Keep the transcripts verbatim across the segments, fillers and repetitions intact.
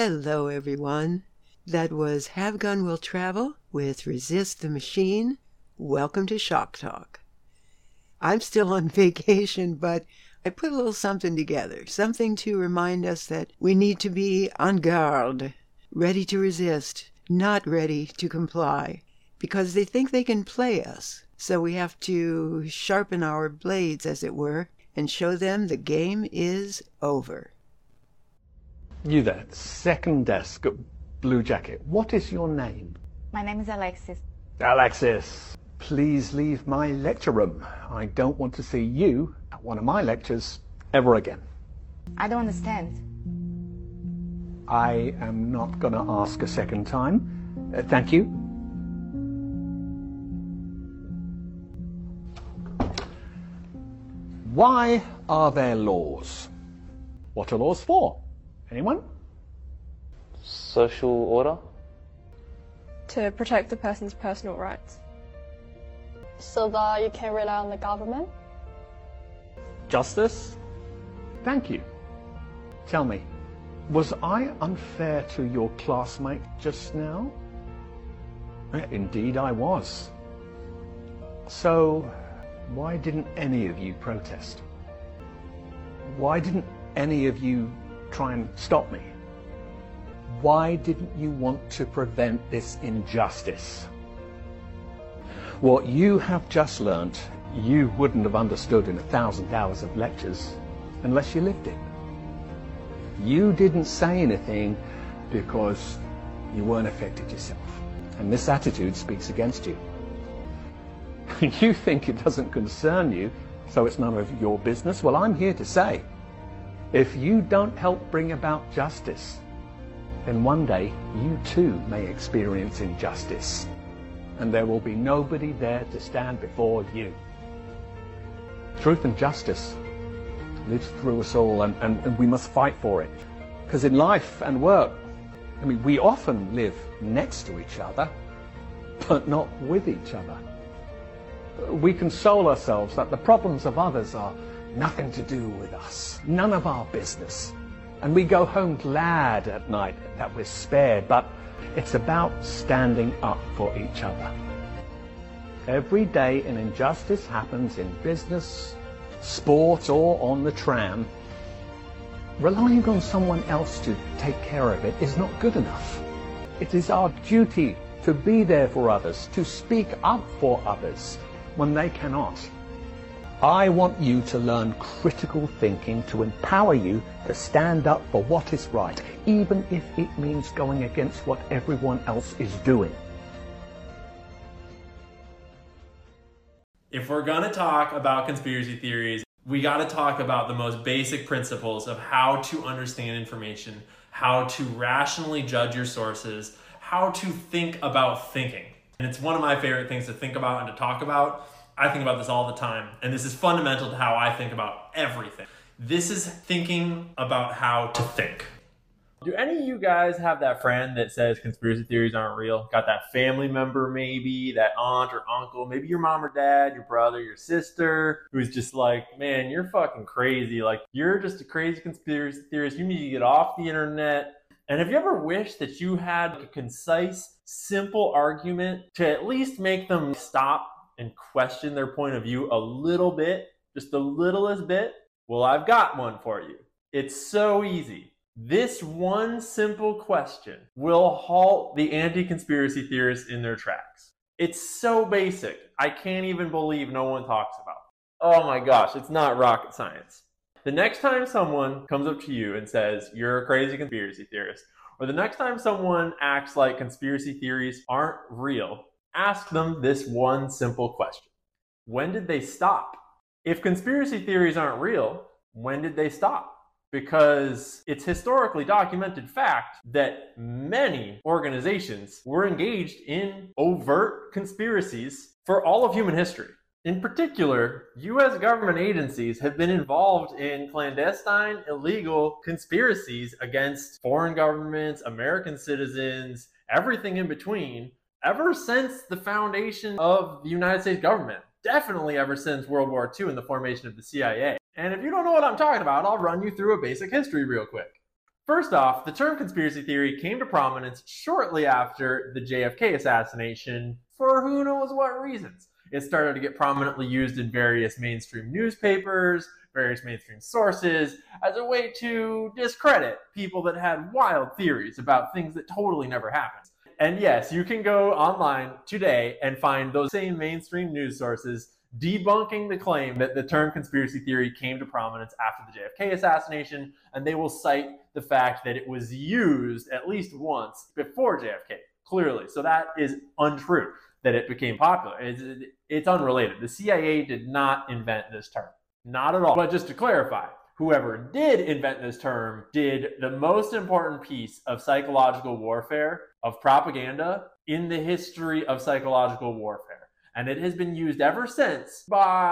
Hello, everyone. That was Have Gun Will Travel with Resist the Machine. Welcome to Shock Talk. I'm still on vacation, but I put a little something together, something to remind us that we need to be en garde, ready to resist, not ready to comply, because they think they can play us. So we have to sharpen our blades, as it were, and show them the game is over. You there, second desk, blue jacket. What is your name? My name is Alexis. Alexis, please leave my lecture room. I don't want to see you at one of my lectures ever again. I don't understand. I am not going to ask a second time. Uh, thank you. Why are there laws? What are laws for? Anyone? Social order? To protect the person's personal rights. So that you can rely on the government? Justice? Thank you. Tell me, was I unfair to your classmate just now? Indeed I was. So, why didn't any of you protest? Why didn't any of you try and stop me? Why didn't you want to prevent this injustice? What you have just learnt, you wouldn't have understood in a thousand hours of lectures unless you lived it. You didn't say anything because you weren't affected yourself. And this attitude speaks against you. You think it doesn't concern you, so it's none of your business. Well, I'm here to say, if you don't help bring about justice, then one day you too may experience injustice, and there will be nobody there to stand before you. Truth and justice lives through us all, and, and, and we must fight for it. Because in life and work, I mean, we often live next to each other, but not with each other. We console ourselves that the problems of others are nothing to do with us, none of our business. And we go home glad at night that we're spared, but it's about standing up for each other. Every day an injustice happens in business, sport, or on the tram. Relying on someone else to take care of it is not good enough. It is our duty to be there for others, to speak up for others when they cannot. I want you to learn critical thinking to empower you to stand up for what is right, even if it means going against what everyone else is doing. If we're gonna talk about conspiracy theories, we gotta talk about the most basic principles of how to understand information, how to rationally judge your sources, how to think about thinking. And it's one of my favorite things to think about and to talk about. I think about this all the time, and this is fundamental to how I think about everything. This is thinking about how to think. Do any of you guys have that friend that says conspiracy theories aren't real? Got that family member maybe, that aunt or uncle, maybe your mom or dad, your brother, your sister, who's just like, man, you're fucking crazy. Like, you're just a crazy conspiracy theorist. You need to get off the internet. And have you ever wished that you had a concise, simple argument to at least make them stop and question their point of view a little bit, just the littlest bit? Well, I've got one for you. It's so easy. This one simple question will halt the anti-conspiracy theorists in their tracks. It's so basic, I can't even believe no one talks about it. Oh my gosh, it's not rocket science. The next time someone comes up to you and says, you're a crazy conspiracy theorist, or the next time someone acts like conspiracy theories aren't real, ask them this one simple question. When did they stop? If conspiracy theories aren't real, when did they stop? Because it's historically documented fact that many organizations were engaged in overt conspiracies for all of human history. In particular, U S government agencies have been involved in clandestine, illegal conspiracies against foreign governments, American citizens, everything in between, ever since the foundation of the United States government. Definitely ever since World War Two and the formation of the C I A. And if you don't know what I'm talking about, I'll run you through a basic history real quick. First off, the term conspiracy theory came to prominence shortly after the J F K assassination for who knows what reasons. It started to get prominently used in various mainstream newspapers, various mainstream sources, as a way to discredit people that had wild theories about things that totally never happened. And yes, you can go online today and find those same mainstream news sources debunking the claim that the term conspiracy theory came to prominence after the J F K assassination, and they will cite the fact that it was used at least once before J F K, clearly. So that is untrue, that it became popular. It's, it's unrelated. The C I A did not invent this term. Not at all. But just to clarify, whoever did invent this term did the most important piece of psychological warfare, of propaganda, in the history of psychological warfare. And it has been used ever since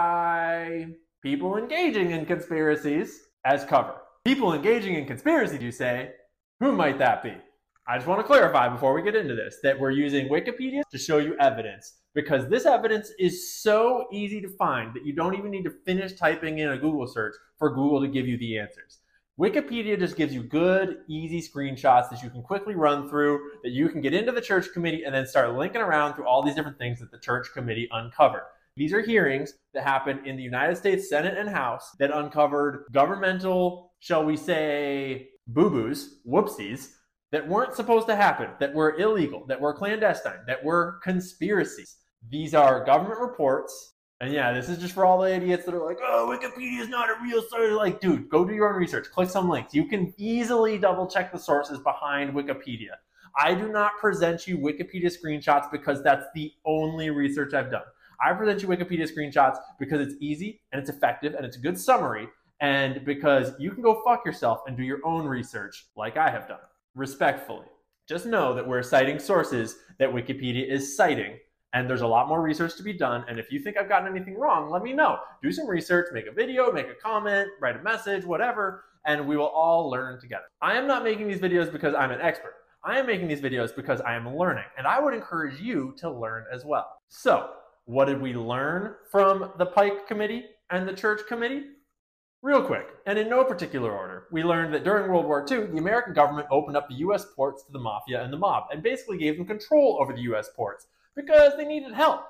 by people engaging in conspiracies as cover. People engaging in conspiracy, you say? Who might that be? I just want to clarify before we get into this that we're using Wikipedia to show you evidence, because this evidence is so easy to find that you don't even need to finish typing in a Google search for Google to give you the answers. Wikipedia just gives you good, easy screenshots that you can quickly run through, that you can get into the church committee and then start linking around through all these different things that the church committee uncovered. These are hearings that happened in the United States Senate and House that uncovered governmental, shall we say, boo-boos, whoopsies, that weren't supposed to happen, that were illegal, that were clandestine, that were conspiracies. These are government reports. And yeah, this is just for all the idiots that are like, oh, Wikipedia is not a real source. Like, dude, go do your own research. Click some links. You can easily double check the sources behind Wikipedia. I do not present you Wikipedia screenshots because that's the only research I've done. I present you Wikipedia screenshots because it's easy and it's effective and it's a good summary, and because you can go fuck yourself and do your own research like I have done. Respectfully. Just know that we're citing sources that Wikipedia is citing, and there's a lot more research to be done. And if you think I've gotten anything wrong, let me know. Do some research, make a video, make a comment, write a message, whatever, and we will all learn together. I am not making these videos because I'm an expert. I am making these videos because I am learning, and I would encourage you to learn as well. So, what did we learn from the Pike Committee and the Church Committee? Real quick, and in no particular order, we learned that during World War Two, the American government opened up the U S ports to the mafia and the mob, and basically gave them control over the U S ports because they needed help.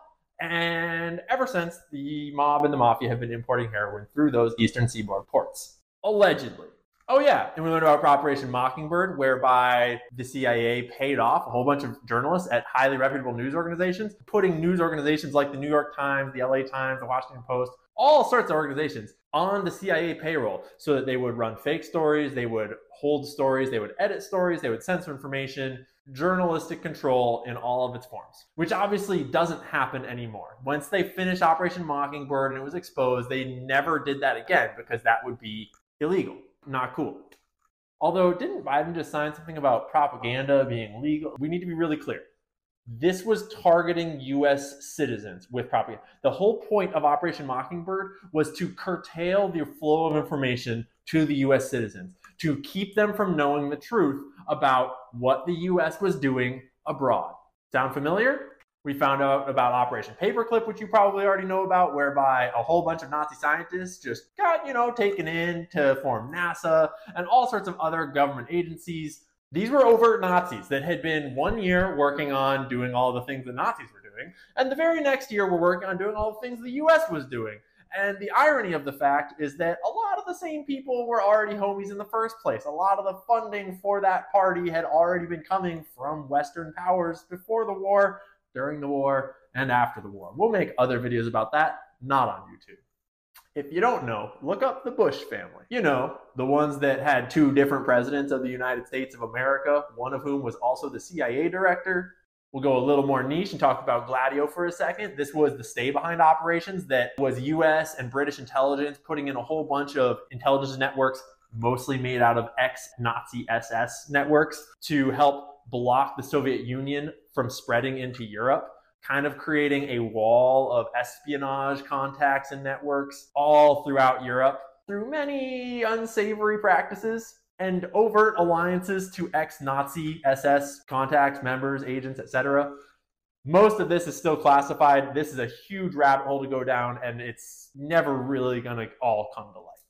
And ever since, the mob and the mafia have been importing heroin through those eastern seaboard ports. Allegedly. Oh yeah, and we learned about Operation Mockingbird, whereby the C I A paid off a whole bunch of journalists at highly reputable news organizations, putting news organizations like the New York Times, the L A Times, the Washington Post, all sorts of organizations on the C I A payroll so that they would run fake stories, they would hold stories, they would edit stories, they would censor information, journalistic control in all of its forms, which obviously doesn't happen anymore. Once they finished Operation Mockingbird and it was exposed, they never did that again because that would be illegal. Not cool. Although, didn't Biden just sign something about propaganda being legal? We need to be really clear. This was targeting U S citizens with propaganda. The whole point of Operation Mockingbird was to curtail the flow of information to the U S citizens, to keep them from knowing the truth about what the U S was doing abroad. Sound familiar? We found out about Operation Paperclip, which you probably already know about, whereby a whole bunch of Nazi scientists just got, you know, taken in to form NASA and all sorts of other government agencies. These were overt Nazis that had been one year working on doing all the things the Nazis were doing, and the very next year were working on doing all the things the U S was doing. And the irony of the fact is that a lot of the same people were already homies in the first place. A lot of the funding for that party had already been coming from Western powers before the war, during the war, and after the war. We'll make other videos about that, not on YouTube. If you don't know, look up the Bush family. You know, the ones that had two different presidents of the United States of America, one of whom was also the C I A director. We'll go a little more niche and talk about Gladio for a second. This was the stay-behind operations that was U S and British intelligence putting in a whole bunch of intelligence networks, mostly made out of ex-Nazi S S networks, to help block the Soviet Union from spreading into Europe, kind of creating a wall of espionage contacts and networks all throughout Europe through many unsavory practices and overt alliances to ex-Nazi S S contacts, members, agents, et cetera. Most of this is still classified. This is a huge rabbit hole to go down, and it's never really going to all come to light.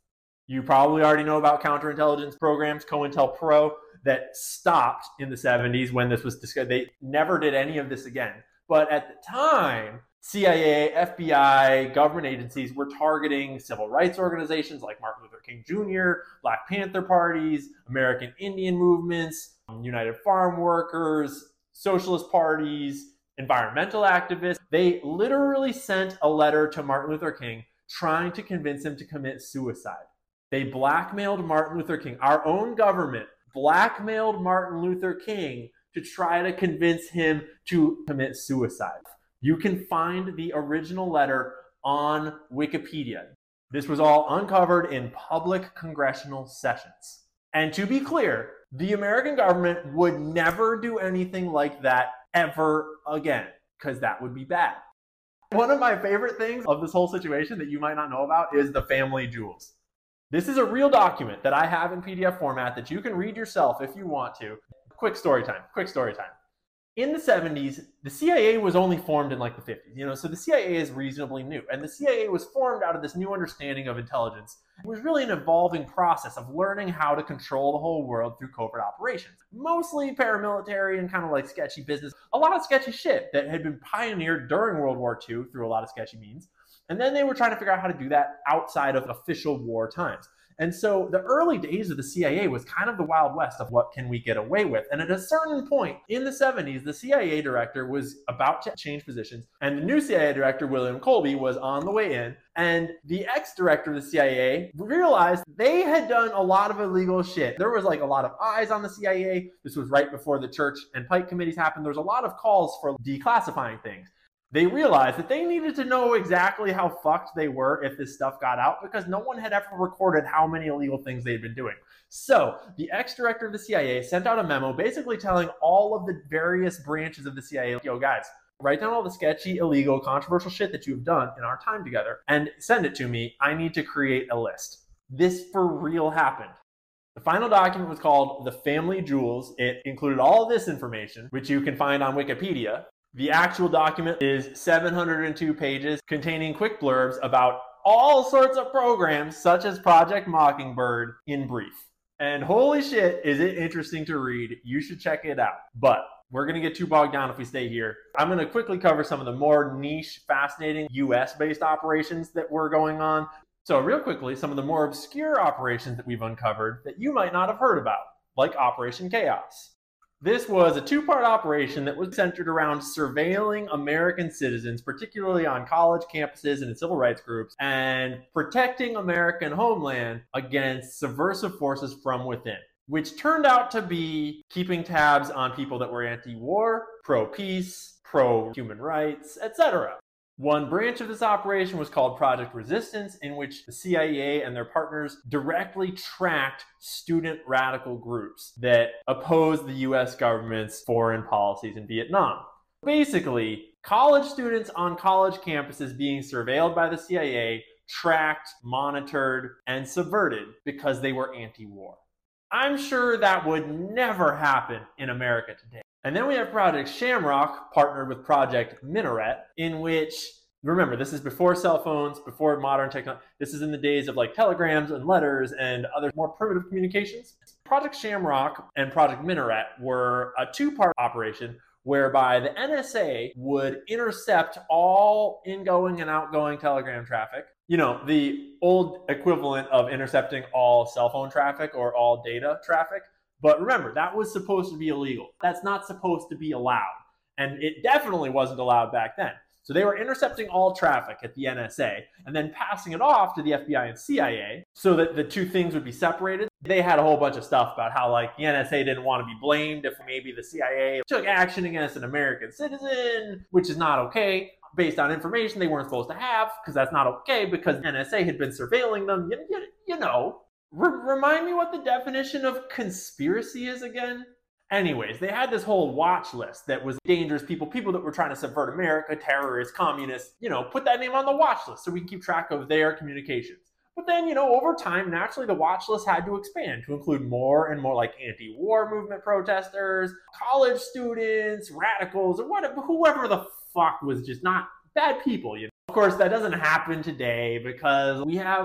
You probably already know about counterintelligence programs, COINTELPRO, that stopped in the seventies when this was discussed. They never did any of this again. But at the time, C I A, F B I, government agencies were targeting civil rights organizations like Martin Luther King Junior, Black Panther parties, American Indian movements, United Farm Workers, socialist parties, environmental activists. They literally sent a letter to Martin Luther King trying to convince him to commit suicide. They blackmailed Martin Luther King. Our own government blackmailed Martin Luther King to try to convince him to commit suicide. You can find the original letter on Wikipedia. This was all uncovered in public congressional sessions. And to be clear, the American government would never do anything like that ever again, because that would be bad. One of my favorite things of this whole situation that you might not know about is the family jewels. This is a real document that I have in P D F format that you can read yourself if you want to. Quick story time, quick story time. In the seventies, the C I A was only formed in like the fifties, you know, so the C I A is reasonably new. And the C I A was formed out of this new understanding of intelligence. It was really an evolving process of learning how to control the whole world through covert operations. Mostly paramilitary and kind of like sketchy business. A lot of sketchy shit that had been pioneered during World War Two through a lot of sketchy means. And then they were trying to figure out how to do that outside of official war times. And so the early days of the C I A was kind of the Wild West of what can we get away with. And at a certain point in the seventies, the C I A director was about to change positions. And the new C I A director, William Colby, was on the way in. And the ex-director of the C I A realized they had done a lot of illegal shit. There was like a lot of eyes on the C I A. This was right before the Church and Pike committees happened. There was a lot of calls for declassifying things. They realized that they needed to know exactly how fucked they were if this stuff got out, because no one had ever recorded how many illegal things they'd been doing. So the ex-director of the C I A sent out a memo basically telling all of the various branches of the C I A, yo guys, write down all the sketchy, illegal, controversial shit that you've done in our time together and send it to me. I need to create a list. This for real happened. The final document was called The Family Jewels. It included all of this information, which you can find on Wikipedia. The actual document is seven hundred two pages containing quick blurbs about all sorts of programs such as Project Mockingbird in brief. And holy shit, is it interesting to read. You should check it out. But we're going to get too bogged down if we stay here. I'm going to quickly cover some of the more niche, fascinating U S-based operations that were going on. So real quickly, some of the more obscure operations that we've uncovered that you might not have heard about, like Operation Chaos. This was a two-part operation that was centered around surveilling American citizens, particularly on college campuses and in civil rights groups, and protecting American homeland against subversive forces from within, which turned out to be keeping tabs on people that were anti-war, pro-peace, pro-human rights, et cetera. One branch of this operation was called Project Resistance, in which the C I A and their partners directly tracked student radical groups that opposed the U S government's foreign policies in Vietnam. Basically, college students on college campuses being surveilled by the C I A, tracked, monitored, and subverted because they were anti-war. I'm sure that would never happen in America today. And then we have Project Shamrock, partnered with Project Minaret, in which, remember, this is before cell phones, before modern technology. This is in the days of like telegrams and letters and other more primitive communications. Project Shamrock and Project Minaret were a two-part operation whereby the N S A would intercept all ingoing and outgoing telegram traffic. You know, the old equivalent of intercepting all cell phone traffic or all data traffic. But remember, that was supposed to be illegal. That's not supposed to be allowed. And it definitely wasn't allowed back then. So they were intercepting all traffic at the N S A and then passing it off to the F B I and C I A so that the two things would be separated. They had a whole bunch of stuff about how like the N S A didn't want to be blamed if maybe the C I A took action against an American citizen, which is not okay, based on information they weren't supposed to have, because that's not okay because the N S A had been surveilling them, you, you, you know. R- remind me what the definition of conspiracy is again? Anyways, they had this whole watch list that was dangerous people, people that were trying to subvert America, terrorists, communists, you know, put that name on the watch list so we can keep track of their communications. But then, you know, over time, naturally, the watch list had to expand to include more and more like anti-war movement protesters, college students, radicals, or whatever, whoever the fuck was just not bad people, you know. Of course, that doesn't happen today because we have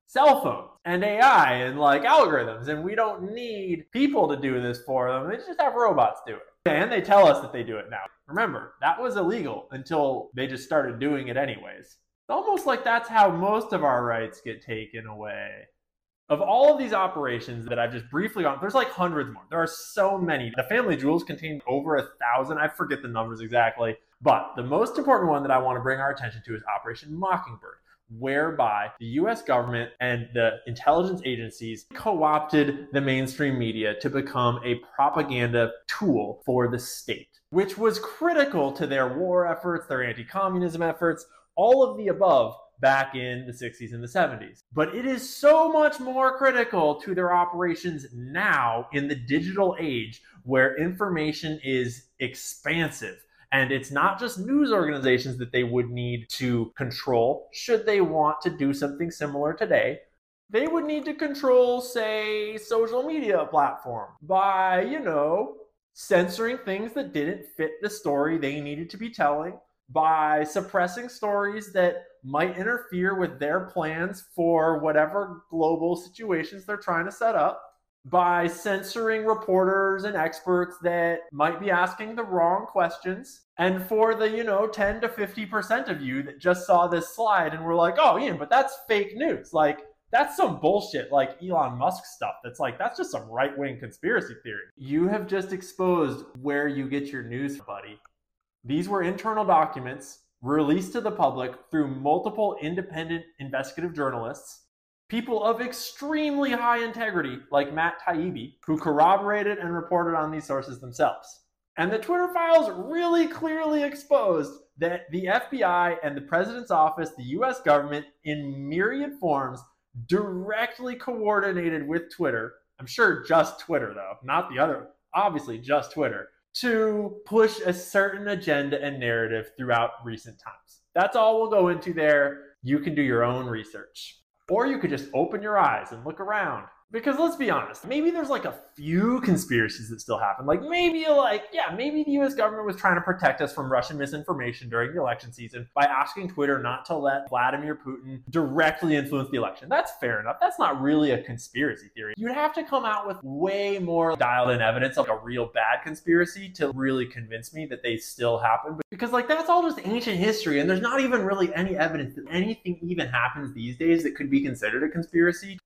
cell phones and A I and like algorithms, and we don't need people to do this for them. They just have robots do it. And they tell us that they do it now. Remember, that was illegal until they just started doing it anyways. It's almost like that's how most of our rights get taken away. Of all of these operations that I've just briefly gone, there's like hundreds more. There are so many. The family jewels contain over a thousand. I forget the numbers exactly. But the most important one that I want to bring our attention to is Operation Mockingbird, whereby the U S government and the intelligence agencies co-opted the mainstream media to become a propaganda tool for the state, which was critical to their war efforts, their anti-communism efforts, all of the above back in the sixties and the seventies. But it is so much more critical to their operations now in the digital age where information is expansive. And it's not just news organizations that they would need to control should they want to do something similar today. They would need to control, say, social media platform by, you know, censoring things that didn't fit the story they needed to be telling, by suppressing stories that might interfere with their plans for whatever global situations they're trying to set up, by censoring reporters and experts that might be asking the wrong questions. And for the, you know, ten to fifty percent of you that just saw this slide and were like, oh, Ian, but that's fake news. Like, that's some bullshit, like Elon Musk stuff. That's like, that's just some right-wing conspiracy theory. You have just exposed where you get your news, buddy. These were internal documents released to the public through multiple independent investigative journalists, people of extremely high integrity like Matt Taibbi, who corroborated and reported on these sources themselves. And the Twitter files really clearly exposed that the F B I and the president's office, the U S government, in myriad forms, directly coordinated with Twitter. I'm sure just Twitter, though, not the other, obviously just Twitter, to push a certain agenda and narrative throughout recent times. That's all we'll go into there. You can do your own research. Or you could just open your eyes and look around. Because let's be honest, maybe there's like a few conspiracies that still happen. Like maybe like, yeah, maybe the U S government was trying to protect us from Russian misinformation during the election season by asking Twitter not to let Vladimir Putin directly influence the election. That's fair enough. That's not really a conspiracy theory. You'd have to come out with way more dialed in evidence of a real bad conspiracy to really convince me that they still happen. Because like that's all just ancient history, and there's not even really any evidence that anything even happens these days that could be considered a conspiracy.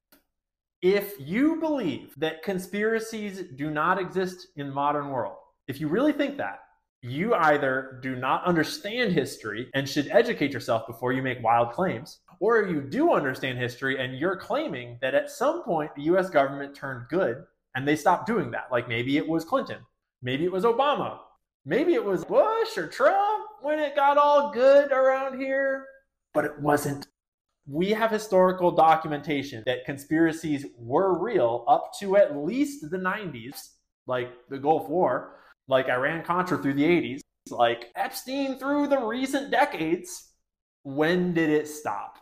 If you believe that conspiracies do not exist in the modern world, if you really think that, you either do not understand history and should educate yourself before you make wild claims, or you do understand history and you're claiming that at some point the U S government turned good and they stopped doing that. Like maybe it was Clinton, maybe it was Obama, maybe it was Bush or Trump when it got all good around here, but it wasn't. We have historical documentation that conspiracies were real up to at least the nineties, like the Gulf War, like Iran-Contra through the eighties, like Epstein through the recent decades. When did it stop?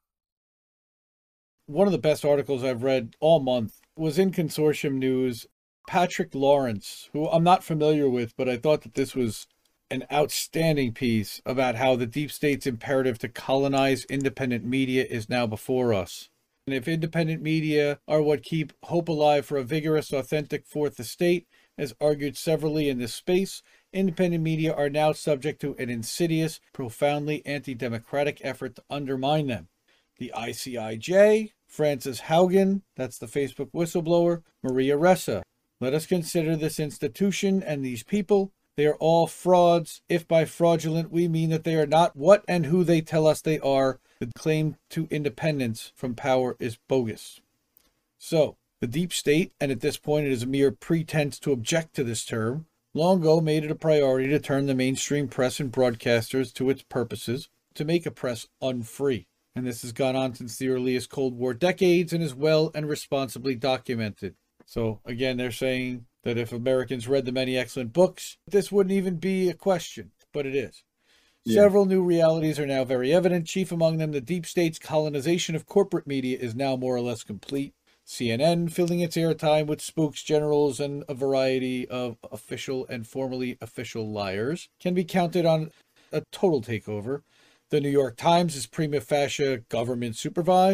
One of the best articles I've read all month was in Consortium News. Patrick Lawrence, who I'm not familiar with, but I thought that this was an outstanding piece about how the deep state's imperative to colonize independent media is now before us. And if independent media are what keep hope alive for a vigorous, authentic fourth estate, as argued severally in this space, independent media are now subject to an insidious, profoundly anti-democratic effort to undermine them. The I C I J, Frances Haugen, that's the Facebook whistleblower, Maria Ressa. Let us consider this institution and these people. They are all frauds. If by fraudulent we mean that they are not what and who they tell us they are, the claim to independence from power is bogus. So, the deep state, and at this point it is a mere pretense to object to this term, long ago made it a priority to turn the mainstream press and broadcasters to its purposes, to make a press unfree. And this has gone on since the earliest Cold War decades and is well and responsibly documented. So, again, they're saying that if Americans read the many excellent books, this wouldn't even be a question, but it is. Yeah. Several new realities are now very evident. Chief among them, the deep state's colonization of corporate media is now more or less complete. C N N filling its airtime with spooks, generals, and a variety of official and formerly official liars can be counted on a total takeover. The New York Times is prima facie government supervised,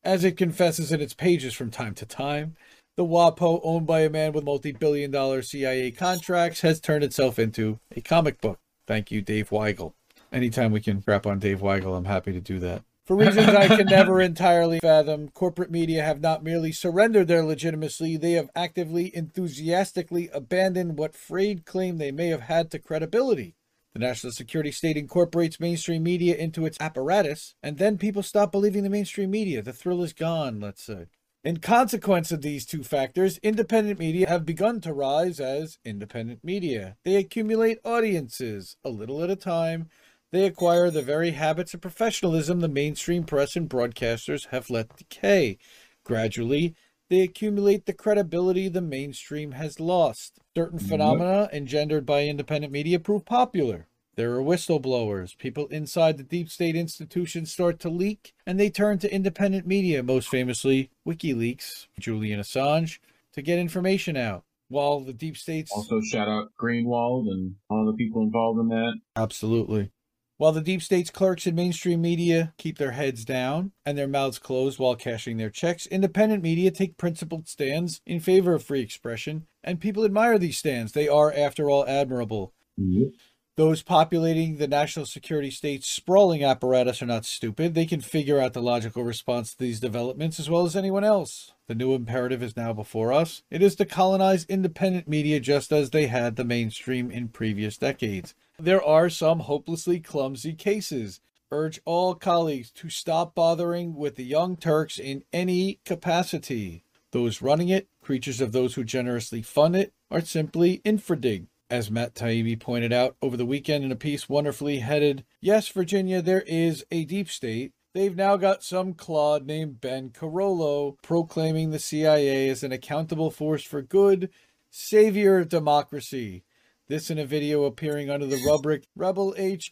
as it confesses in its pages from time to time. The WAPO, owned by a man with multi-billion dollar C I A contracts, has turned itself into a comic book. Thank you, Dave Weigel. Anytime we can crap on Dave Weigel, I'm happy to do that. For reasons I can never entirely fathom, corporate media have not merely surrendered their legitimacy, they have actively, enthusiastically abandoned what frayed claim they may have had to credibility. The national security state incorporates mainstream media into its apparatus, and then people stop believing the mainstream media. The thrill is gone, let's say. In consequence of these two factors, independent media have begun to rise as independent media. They accumulate audiences, a little at a time. They acquire the very habits of professionalism the mainstream press and broadcasters have let decay. Gradually, they accumulate the credibility the mainstream has lost. Certain phenomena engendered by independent media prove popular. There are whistleblowers. People inside the deep state institutions start to leak, and they turn to independent media, most famously WikiLeaks, Julian Assange, to get information out. While the deep states... Also shout out Greenwald and all the people involved in that. Absolutely. While the deep state's clerks in mainstream media keep their heads down and their mouths closed while cashing their checks, independent media take principled stands in favor of free expression, and people admire these stands. They are, after all, admirable. Yep. Those populating the national security state's sprawling apparatus are not stupid. They can figure out the logical response to these developments as well as anyone else. The new imperative is now before us. It is to colonize independent media just as they had the mainstream in previous decades. There are some hopelessly clumsy cases. Urge all colleagues to stop bothering with the Young Turks in any capacity. Those running it, creatures of those who generously fund it, are simply infradig. As Matt Taibbi pointed out over the weekend in a piece wonderfully headed, "Yes, Virginia, there is a deep state. They've now got some clod named Ben Carollo proclaiming the C I A as an accountable force for good, savior of democracy." This in a video appearing under the rubric Rebel H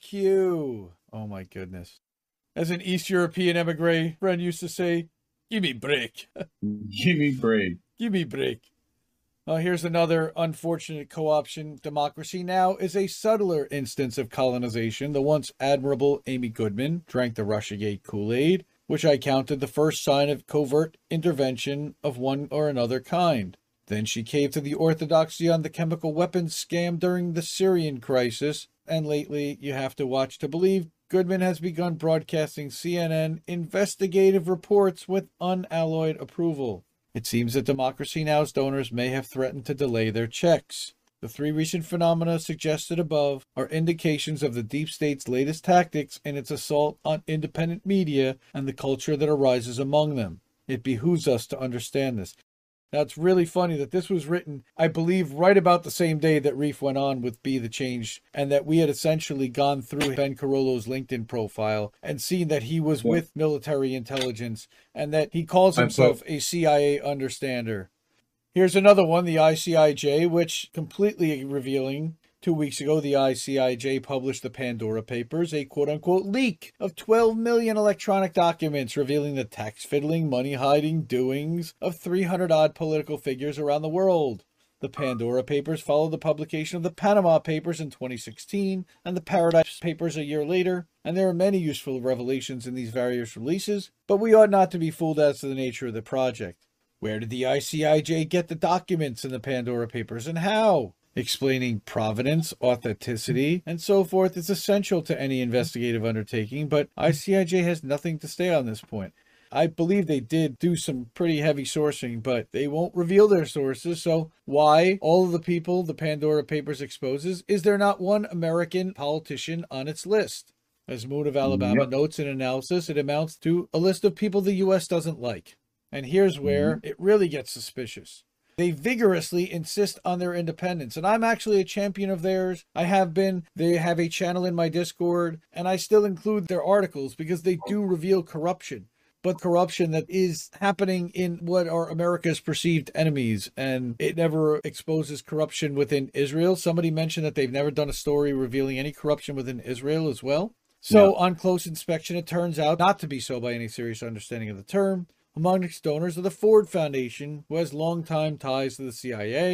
Q. Oh my goodness. As an East European emigre friend used to say, "Give me break." Give me break. Give me break. Well, here's another unfortunate co-option. Democracy Now! Is a subtler instance of colonization. The once admirable Amy Goodman drank the Russiagate Kool-Aid, which I counted the first sign of covert intervention of one or another kind. Then she caved to the orthodoxy on the chemical weapons scam during the Syrian crisis, and lately, you have to watch to believe, Goodman has begun broadcasting C N N investigative reports with unalloyed approval. It seems that Democracy Now!'s donors may have threatened to delay their checks. The three recent phenomena suggested above are indications of the deep state's latest tactics in its assault on independent media and the culture that arises among them. It behooves us to understand this. Now, it's really funny that this was written, I believe, right about the same day that Reef went on with Be the Change, and that we had essentially gone through Ben Carollo's LinkedIn profile and seen that he was with military intelligence and that he calls himself a C I A understander. Here's another one, the I C I J, which completely revealing. Two weeks ago, the I C I J published the Pandora Papers, a quote-unquote leak of twelve million electronic documents revealing the tax-fiddling, money-hiding doings of three hundred odd political figures around the world. The Pandora Papers followed the publication of the Panama Papers in twenty sixteen and the Paradise Papers a year later, and there are many useful revelations in these various releases, but we ought not to be fooled as to the nature of the project. Where did the I C I J get the documents in the Pandora Papers, and how? Explaining provenance, authenticity, and so forth is essential to any investigative undertaking, but I C I J has nothing to say on this point. I believe they did do some pretty heavy sourcing, but they won't reveal their sources, so why all of the people the Pandora Papers exposes is there not one American politician on its list? As Moon of Alabama yep. notes in analysis, it amounts to a list of people the U S doesn't like. And here's where mm-hmm. it really gets suspicious. They vigorously insist on their independence, and I'm actually a champion of theirs. I have been. They have a channel in my Discord, and I still include their articles because they do reveal corruption, but corruption that is happening in what are America's perceived enemies, and it never exposes corruption within Israel. Somebody mentioned that they've never done a story revealing any corruption within Israel as well. So yeah. on close inspection, it turns out not to be so by any serious understanding of the term. Among its donors are the Ford Foundation, who has longtime ties to the C I A,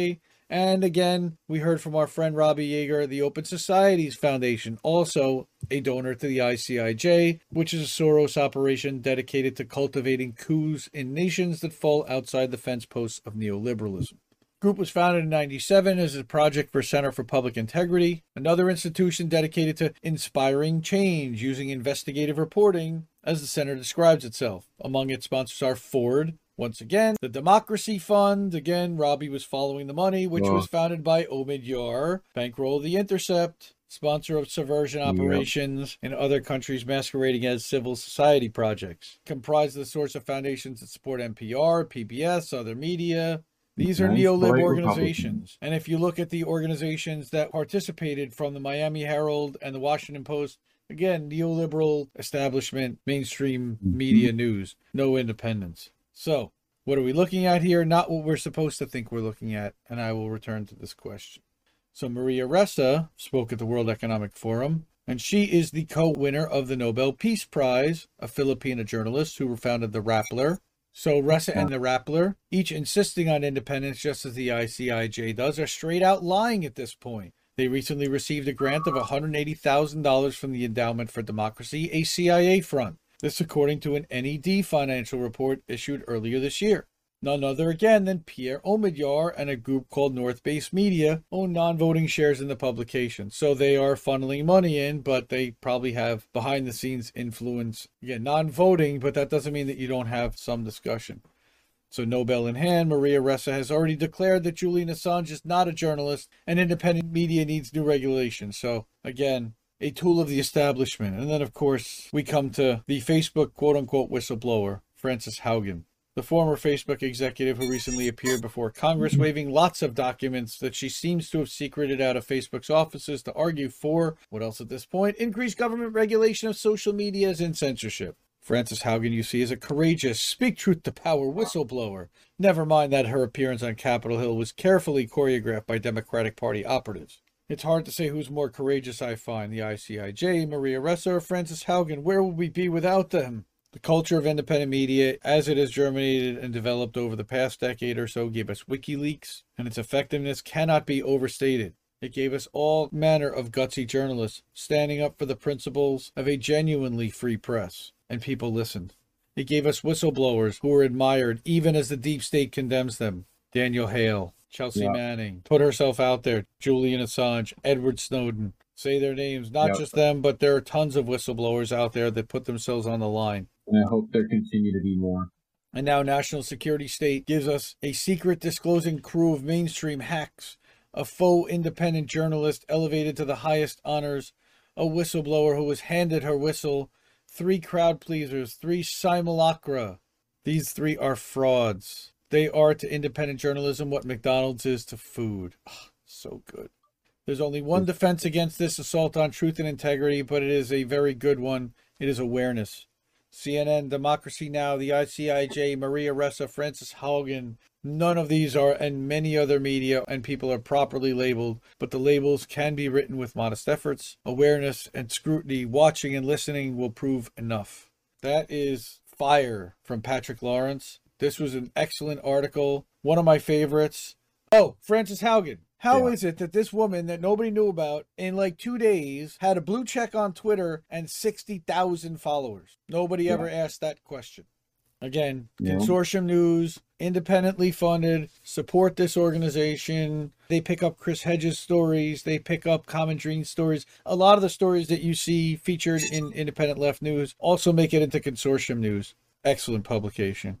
And again, we heard from our friend Robbie Yeager, the Open Societies Foundation, also a donor to the I C I J, which is a Soros operation dedicated to cultivating coups in nations that fall outside the fence posts of neoliberalism. The group was founded in ninety-seven as a project for Center for Public Integrity, another institution dedicated to inspiring change using investigative reporting, as the center describes itself. Among its sponsors are Ford, once again, the Democracy Fund, again, Robbie was following the money, which wow. was founded by Omid Yar, bankroll The Intercept, sponsor of subversion operations yep. in other countries masquerading as civil society projects. Comprised of the sorts of foundations that support N P R, P B S, other media. These are neo-lib organizations. And if you look at the organizations that participated from the Miami Herald and the Washington Post, again, neoliberal establishment, mainstream mm-hmm. media news, no independence. So, what are we looking at here? Not what we're supposed to think we're looking at, and I will return to this question. So, Maria Ressa spoke at the World Economic Forum, and she is the co-winner of the Nobel Peace Prize, a Filipina journalist who founded the Rappler. So, Ressa and the Rappler, each insisting on independence just as the I C I J does, are straight out lying at this point. They recently received a grant of one hundred eighty thousand dollars from the Endowment for Democracy, a C I A front. This according to an N E D financial report issued earlier this year. None other again than Pierre Omidyar and a group called North Base Media own non-voting shares in the publication. So they are funneling money in, but they probably have behind-the-scenes influence. Again, non-voting, but that doesn't mean that you don't have some discussion. So Nobel in hand, Maria Ressa has already declared that Julian Assange is not a journalist and independent media needs new regulations. So again, a tool of the establishment. And then, of course, we come to the Facebook quote-unquote whistleblower, Frances Haugen, the former Facebook executive who recently appeared before Congress waving lots of documents that she seems to have secreted out of Facebook's offices to argue for, what else at this point, increased government regulation of social medias and censorship. Frances Haugen, you see, is a courageous, speak truth to power whistleblower. Never mind that her appearance on Capitol Hill was carefully choreographed by Democratic Party operatives. It's hard to say who's more courageous, I find, the I C I J, Maria Ressa, or Frances Haugen. Where would we be without them? The culture of independent media, as it has germinated and developed over the past decade or so, gave us WikiLeaks, and its effectiveness cannot be overstated. It gave us all manner of gutsy journalists standing up for the principles of a genuinely free press, and people listened. It gave us whistleblowers who were admired even as the deep state condemns them. Daniel Hale, Chelsea yeah. Manning, put herself out there, Julian Assange, Edward Snowden. Say their names, not yep. just them, but there are tons of whistleblowers out there that put themselves on the line. And I hope there continue to be more. And now National Security State gives us a secret disclosing crew of mainstream hacks, a faux independent journalist elevated to the highest honors, a whistleblower who was handed her whistle, three crowd pleasers, three simulacra. These three are frauds. They are to independent journalism what McDonald's is to food. Oh, so good. There's only one defense against this assault on truth and integrity, but it is a very good one. It is awareness. C N N, Democracy Now!, the I C I J, Maria Ressa, Frances Haugen. None of these are, and many other media and people are properly labeled, but the labels can be written with modest efforts. Awareness and scrutiny, watching and listening will prove enough. That is fire from Patrick Lawrence. This was an excellent article, one of my favorites. Oh, Frances Haugen. How yeah. is it that this woman that nobody knew about in like two days had a blue check on Twitter and sixty thousand followers? Nobody yeah. ever asked that question. Again, yeah. Consortium News, independently funded, support this organization. They pick up Chris Hedges' stories. They pick up Common Dream stories. A lot of the stories that you see featured in Independent Left News also make it into Consortium News. Excellent publication.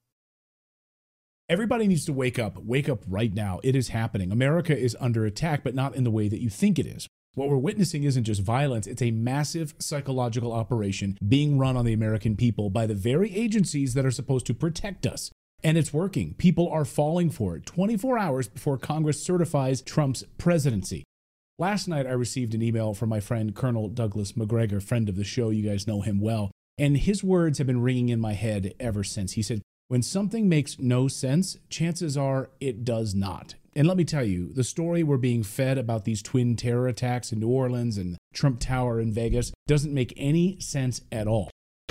Everybody needs to wake up. Wake up right now. It is happening. America is under attack, but not in the way that you think it is. What we're witnessing isn't just violence. It's a massive psychological operation being run on the American people by the very agencies that are supposed to protect us. And it's working. People are falling for it twenty-four hours before Congress certifies Trump's presidency. Last night, I received an email from my friend Colonel Douglas McGregor, friend of the show. You guys know him well. And his words have been ringing in my head ever since. He said, when something makes no sense, chances are it does not. And let me tell you, the story we're being fed about these twin terror attacks in New Orleans and Trump Tower in Vegas doesn't make any sense at all.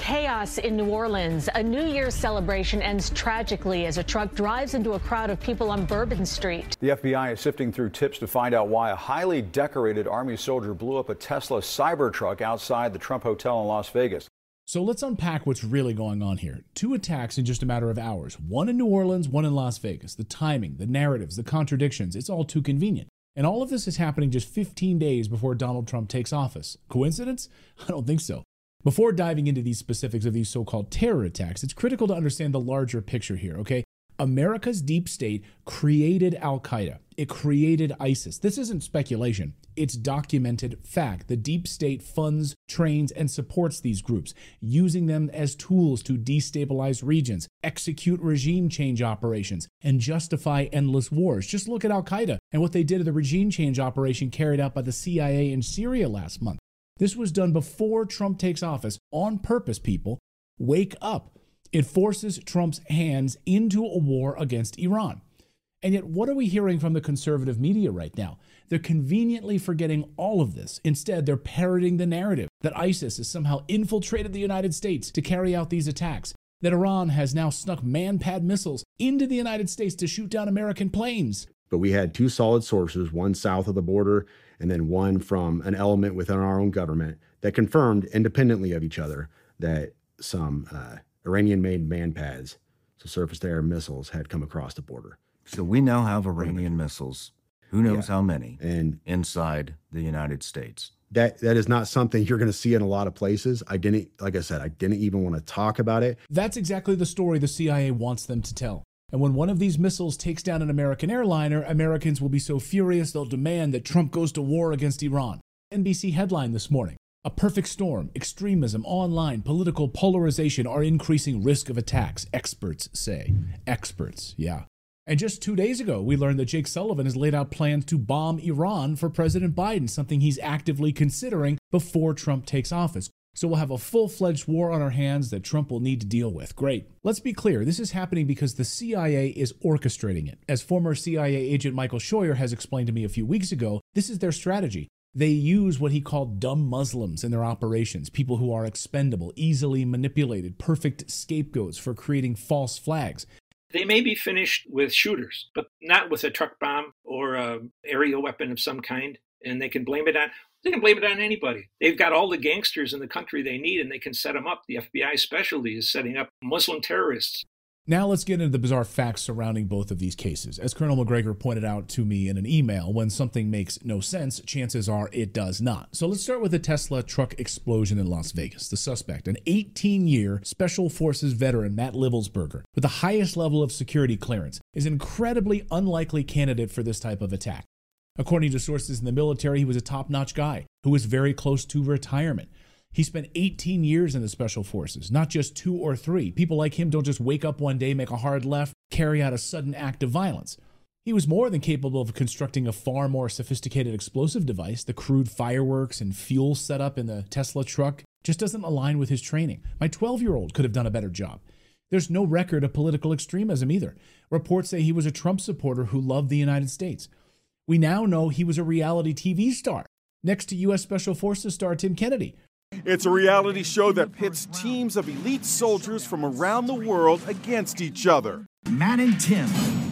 Chaos in New Orleans. A New Year's celebration ends tragically as a truck drives into a crowd of people on Bourbon Street. The F B I is sifting through tips to find out why a highly decorated Army soldier blew up a Tesla Cybertruck outside the Trump Hotel in Las Vegas. So let's unpack what's really going on here. Two attacks in just a matter of hours. One in New Orleans, one in Las Vegas. The timing, the narratives, the contradictions, it's all too convenient. And all of this is happening just fifteen days before Donald Trump takes office. Coincidence? I don't think so. Before diving into these specifics of these so-called terror attacks, it's critical to understand the larger picture here, okay? America's deep state created Al-Qaeda. It created ISIS. This isn't speculation. It's documented fact. The deep state funds, trains, and supports these groups, using them as tools to destabilize regions, execute regime change operations, and justify endless wars. Just look at Al-Qaeda and what they did at the regime change operation carried out by the C I A in Syria last month. This was done before Trump takes office on purpose, people. Wake up. It forces Trump's hands into a war against Iran. And yet, what are we hearing from the conservative media right now? They're conveniently forgetting all of this. Instead, they're parroting the narrative that ISIS has somehow infiltrated the United States to carry out these attacks, that Iran has now snuck man-pad missiles into the United States to shoot down American planes. But we had two solid sources, one south of the border and then one from an element within our own government that confirmed independently of each other that some uh, Iranian-made man-pads, so surface-to-air missiles, had come across the border. So we now have Iranian missiles, who knows yeah. how many, and inside the United States. That that is not something you're going to see in a lot of places. I didn't, like I said, I didn't even want to talk about it. That's exactly the story the C I A wants them to tell. And when one of these missiles takes down an American airliner, Americans will be so furious they'll demand that Trump goes to war against Iran. N B C headline this morning: a perfect storm, extremism, online, political polarization are increasing risk of attacks, experts say. Experts, yeah. And just two days ago, we learned that Jake Sullivan has laid out plans to bomb Iran for President Biden, something he's actively considering before Trump takes office. So we'll have a full-fledged war on our hands that Trump will need to deal with. Great. Let's be clear, this is happening because the C I A is orchestrating it. As former C I A agent Michael Scheuer has explained to me a few weeks ago, this is their strategy. They use what he called dumb Muslims in their operations, people who are expendable, easily manipulated, perfect scapegoats for creating false flags. They may be finished with shooters, but not with a truck bomb or an aerial weapon of some kind, and they can blame it on They can blame it on anybody. They've got all the gangsters in the country they need, and they can set them up. The F B I specialty is setting up Muslim terrorists. Now let's get into the bizarre facts surrounding both of these cases. As Colonel McGregor pointed out to me in an email, when something makes no sense, chances are it does not. So let's start with the Tesla truck explosion in Las Vegas. The suspect, an eighteen-year Special Forces veteran, Matt Livelsberger, with the highest level of security clearance, is an incredibly unlikely candidate for this type of attack. According to sources in the military, he was a top-notch guy who was very close to retirement. He spent eighteen years in the Special Forces, not just two or three. People like him don't just wake up one day, make a hard left, carry out a sudden act of violence. He was more than capable of constructing a far more sophisticated explosive device. The crude fireworks and fuel setup in the Tesla truck just doesn't align with his training. My twelve-year-old could have done a better job. There's no record of political extremism either. Reports say he was a Trump supporter who loved the United States. We now know he was a reality T V star, next to U S Special Forces star Tim Kennedy. It's a reality show that pits teams of elite soldiers from around the world against each other. Matt and Tim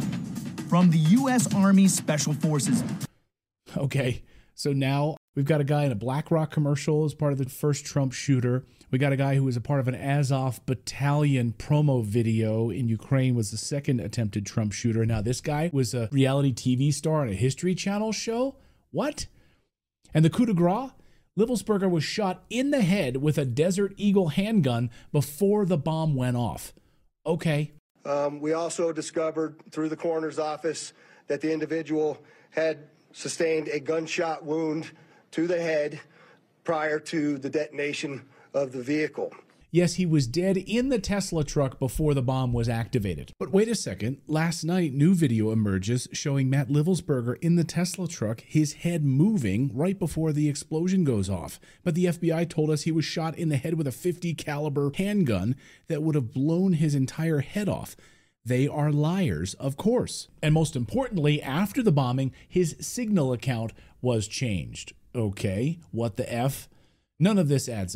from the U S Army Special Forces. Okay, so now we've got a guy in a BlackRock commercial as part of the first Trump shooter. We got a guy who was a part of an Azov battalion promo video in Ukraine, was the second attempted Trump shooter. Now this guy was a reality T V star on a History Channel show? What? And the coup de grace? Livelsberger was shot in the head with a Desert Eagle handgun before the bomb went off. Okay. Um, we also discovered through the coroner's office that the individual had sustained a gunshot wound to the head prior to the detonation of the vehicle. Yes, he was dead in the Tesla truck before the bomb was activated. But wait a second. Last night, new video emerges showing Matt Livelsberger in the Tesla truck, his head moving right before the explosion goes off. But the F B I told us he was shot in the head with a fifty caliber handgun that would have blown his entire head off. They are liars, of course. And most importantly, after the bombing, his Signal account was changed. Okay, what the F? None of this adds up.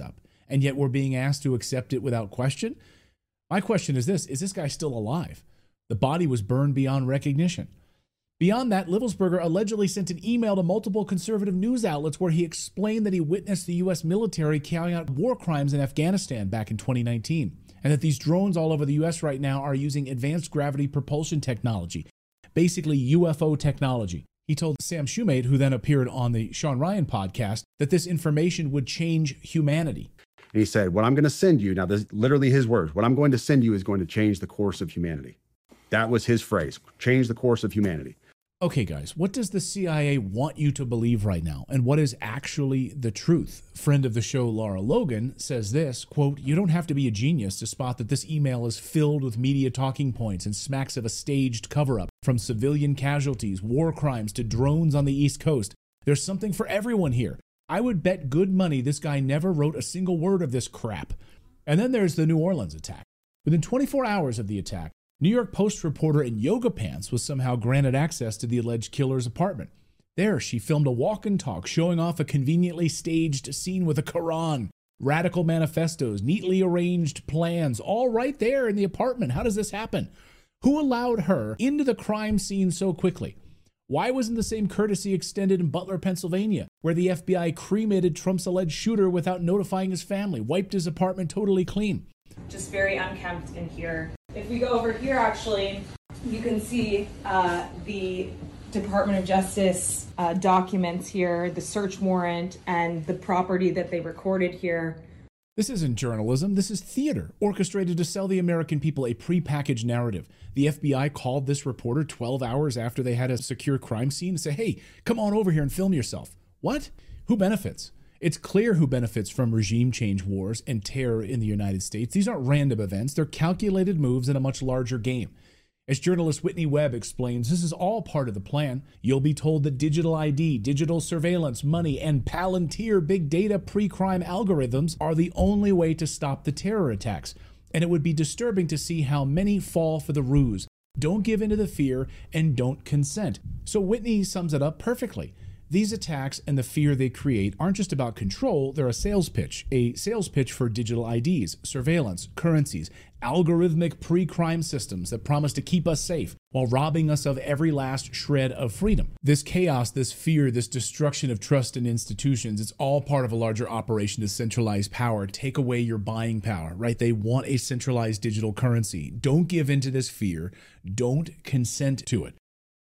and yet we're being asked to accept it without question? My question is this: is this guy still alive? The body was burned beyond recognition. Beyond that, Livelsberger allegedly sent an email to multiple conservative news outlets where he explained that he witnessed the U S military carrying out war crimes in Afghanistan back in twenty nineteen, and that these drones all over the U S right now are using advanced gravity propulsion technology, basically U F O technology. He told Sam Shumate, who then appeared on the Sean Ryan podcast, that this information would change humanity. And he said, what I'm going to send you, now this is literally his words, what I'm going to send you is going to change the course of humanity. That was his phrase, change the course of humanity. Okay, guys, what does the C I A want you to believe right now? And what is actually the truth? Friend of the show, Laura Logan, says this, quote, you don't have to be a genius to spot that this email is filled with media talking points and smacks of a staged cover-up. From civilian casualties, war crimes, to drones on the East Coast. There's something for everyone here. I would bet good money this guy never wrote a single word of this crap. And then there's the New Orleans attack. Within twenty-four hours of the attack, New York Post reporter in yoga pants was somehow granted access to the alleged killer's apartment. There, she filmed a walk and talk showing off a conveniently staged scene with a Quran, radical manifestos, neatly arranged plans, all right there in the apartment. How does this happen? Who allowed her into the crime scene so quickly? Why wasn't the same courtesy extended in Butler, Pennsylvania, where the F B I cremated Trump's alleged shooter without notifying his family, wiped his apartment totally clean? Just very unkempt in here. If we go over here, actually, you can see uh, the Department of Justice uh, documents here, the search warrant, and the property that they recorded here. This isn't journalism, this is theater, orchestrated to sell the American people a prepackaged narrative. The F B I called this reporter twelve hours after they had a secure crime scene to say, hey, come on over here and film yourself. What? Who benefits? It's clear who benefits from regime change wars and terror in the United States. These aren't random events, they're calculated moves in a much larger game. As journalist Whitney Webb explains, this is all part of the plan. You'll be told that digital I D, digital surveillance, money, and Palantir big data pre-crime algorithms are the only way to stop the terror attacks. And it would be disturbing to see how many fall for the ruse. Don't give in to the fear and don't consent. So Whitney sums it up perfectly. These attacks and the fear they create aren't just about control, they're a sales pitch. A sales pitch for digital I Ds, surveillance, currencies, algorithmic pre-crime systems that promise to keep us safe while robbing us of every last shred of freedom. This chaos, this fear, this destruction of trust in institutions, it's all part of a larger operation to centralize power, take away your buying power, right? They want a centralized digital currency. Don't give in to this fear. Don't consent to it.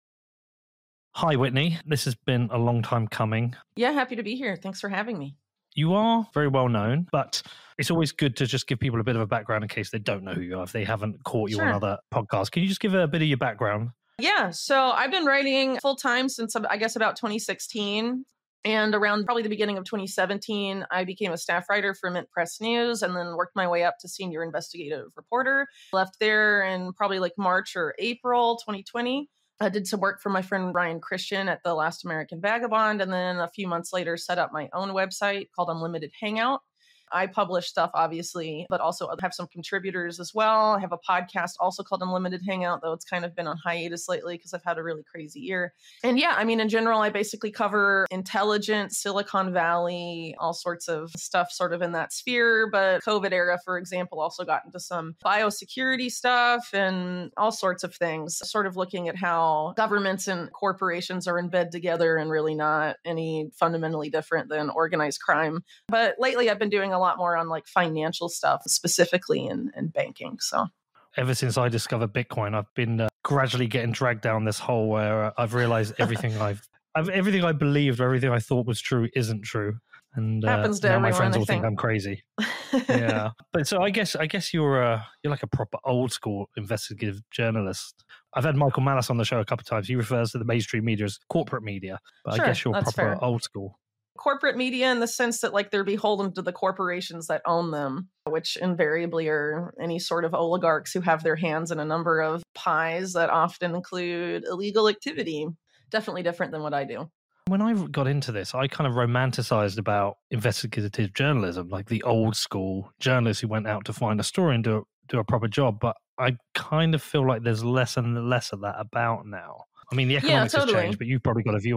Hi, Whitney. This has been a long time coming. Yeah, happy to be here. Thanks for having me. You are very well known, but it's always good to just give people a bit of a background in case they don't know who you are, if they haven't caught you Sure. on other podcasts. Can you just give a bit of your background? Yeah, so I've been writing full time since I guess about twenty sixteen. And around probably the beginning of twenty seventeen, I became a staff writer for Mint Press News and then worked my way up to senior investigative reporter. Left there in probably like March or April twenty twenty. I did some work for my friend Ryan Christian at The Last American Vagabond, and then a few months later set up my own website called Unlimited Hangout. I publish stuff, obviously, but also have some contributors as well. I have a podcast also called Unlimited Hangout, though it's kind of been on hiatus lately because I've had a really crazy year. And yeah, I mean, in general, I basically cover intelligence, Silicon Valley, all sorts of stuff sort of in that sphere. But COVID era, for example, also got into some biosecurity stuff and all sorts of things, sort of looking at how governments and corporations are in bed together and really not any fundamentally different than organized crime. But lately, I've been doing a a lot more on like financial stuff, specifically in, in banking. So Ever since I discovered Bitcoin, I've been uh, gradually getting dragged down this hole where uh, I've realized everything I've, I've, everything I believed, or everything I thought was true isn't true. And uh, happens to now everyone, my friends I all think. think I'm crazy. Yeah. But so I guess, I guess you're uh, you're like a proper old school investigative journalist. I've had Michael Malice on the show a couple of times. He refers to the mainstream media as corporate media, but Sure, I guess you're that's proper fair. old school. Corporate media in the sense that like they're beholden to the corporations that own them, which invariably are any sort of oligarchs who have their hands in a number of pies that often include illegal activity. Definitely different than what I do. When I got into this, I kind of romanticized about investigative journalism, like the old school journalists who went out to find a story and do, do a proper job. But I kind of feel like there's less and less of that about now. I mean, the Yeah, economics has totally. changed, but you've probably got a view on it.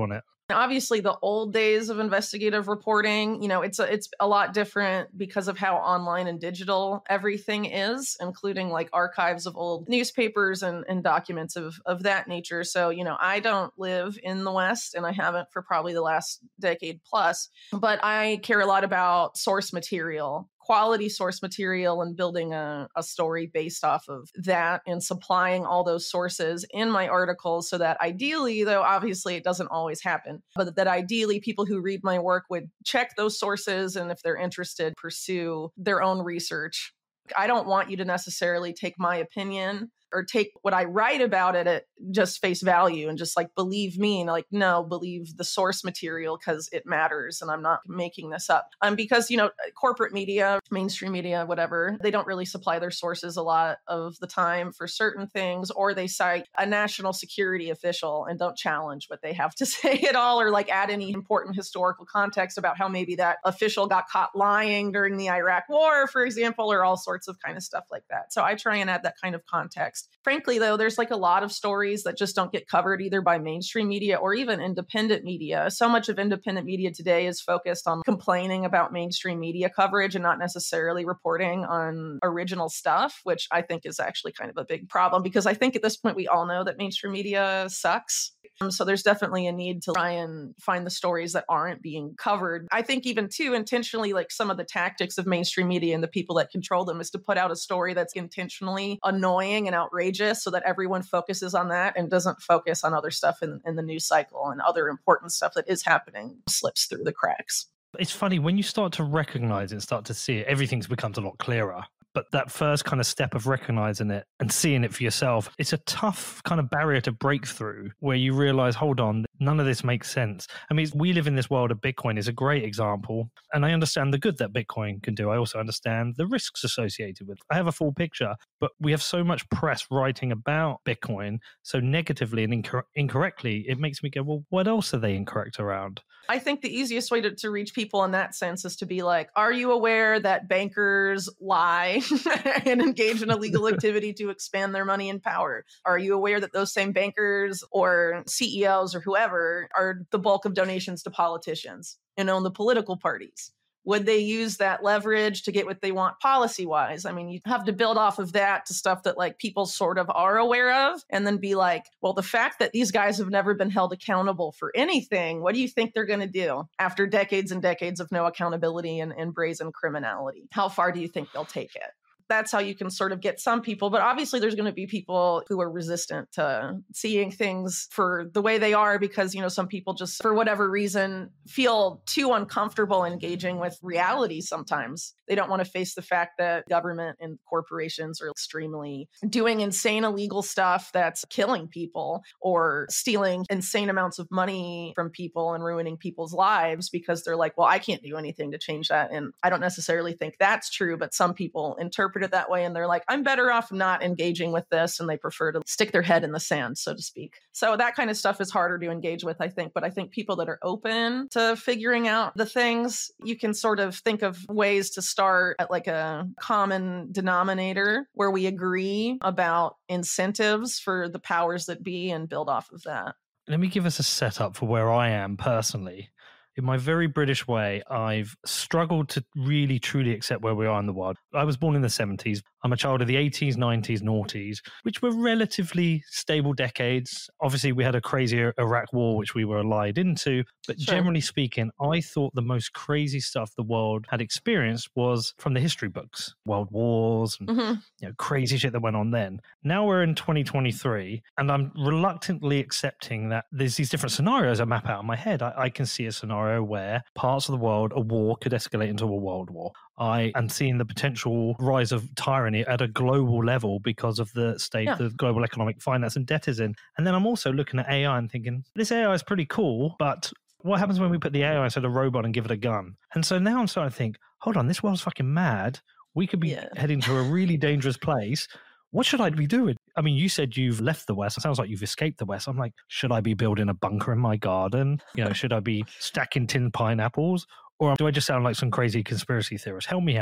Obviously, the old days of investigative reporting, you know, it's a, it's a lot different because of how online and digital everything is, including like archives of old newspapers and, and documents of, of that nature. So, you know, I don't live in the West, and I haven't for probably the last decade plus, but I care a lot about source material, quality source material, and building a, a story based off of that and supplying all those sources in my articles so that ideally, though obviously it doesn't always happen, but that ideally people who read my work would check those sources, and if they're interested, pursue their own research. I don't want you to necessarily take my opinion or take what I write about it at just face value and just like believe me. And like, no, believe the source material because it matters. And I'm not making this up. Um, because, you know, corporate media, mainstream media, whatever, they don't really supply their sources a lot of the time for certain things, or they cite a national security official and don't challenge what they have to say at all, or like add any important historical context about how maybe that official got caught lying during the Iraq War, for example, or all sorts of kind of stuff like that. So I try and add that kind of context. Frankly, though, there's like a lot of stories that just don't get covered either by mainstream media or even independent media. So much of independent media today is focused on complaining about mainstream media coverage and not necessarily reporting on original stuff, which I think is actually kind of a big problem, because I think at this point we all know that mainstream media sucks. Um, so there's definitely a need to try and find the stories that aren't being covered. I think even too intentionally, like some of the tactics of mainstream media and the people that control them is to put out a story that's intentionally annoying and outrageous so that everyone focuses on that and doesn't focus on other stuff in, in the news cycle, and other important stuff that is happening slips through the cracks. It's funny when you start to recognize it, start to see it, everything becomes a lot clearer. But that first kind of step of recognizing it and seeing it for yourself, it's a tough kind of barrier to break through, where you realize, hold on, none of this makes sense. I mean, we live in this world of Bitcoin is a great example. And I understand the good that Bitcoin can do. I also understand the risks associated with it. I have a full picture, but we have so much press writing about Bitcoin so negatively and incor- incorrectly, it makes me go, well, what else are they incorrect around? I think the easiest way to, to reach people in that sense is to be like, are you aware that bankers lie and engage in illegal activity to expand their money and power? Are you aware that those same bankers or C E Os or whoever are the bulk of donations to politicians and own the political parties? Would they use that leverage to get what they want policy-wise? I mean, you have to build off of that to stuff that like people sort of are aware of, and then be like, well, the fact that these guys have never been held accountable for anything, what do you think they're going to do after decades and decades of no accountability and, and brazen criminality? How far do you think they'll take it? That's how you can sort of get some people. But obviously there's going to be people who are resistant to seeing things for the way they are because, you know, some people just, for whatever reason, feel too uncomfortable engaging with reality sometimes. They don't want to face the fact that government and corporations are extremely doing insane illegal stuff that's killing people or stealing insane amounts of money from people and ruining people's lives because they're like, well, I can't do anything to change that. And I don't necessarily think that's true, but some people interpret it that way and they're like, I'm better off not engaging with this, and they prefer to stick their head in the sand, so to speak. So that kind of stuff is harder to engage with, I think. But I think people that are open to figuring out the things, you can sort of think of ways to start at like a common denominator where we agree about incentives for the powers that be and build off of that. Let me give us a setup for where I am personally. In my very British way, I've struggled to really truly accept where we are in the world. I was born in the seventies. I'm a child of the eighties, nineties, noughties, which were relatively stable decades. Obviously, we had a crazy Iraq war, which we were allied into. But sure. Generally speaking, I thought the most crazy stuff the world had experienced was from the history books, world wars, and mm-hmm. you know, crazy shit that went on then. Now we're in twenty twenty-three, and I'm reluctantly accepting that there's these different scenarios I map out in my head. I, I can see a scenario where parts of the world, a war could escalate into a world war. I am seeing the potential rise of tyranny at a global level because of the state yeah. of global economic finance and debt is in. And then I'm also looking at A I and thinking, this A I is pretty cool, but what happens when we put the A I inside a robot and give it a gun? And so now I'm starting to think, hold on, this world's fucking mad. We could be yeah. heading to a really dangerous place. What should I be doing? I mean, you said you've left the West. It sounds like you've escaped the West. I'm like, should I be building a bunker in my garden? You know, should I be stacking tin pineapples? Or do I just sound like some crazy conspiracy theorist? Help me out.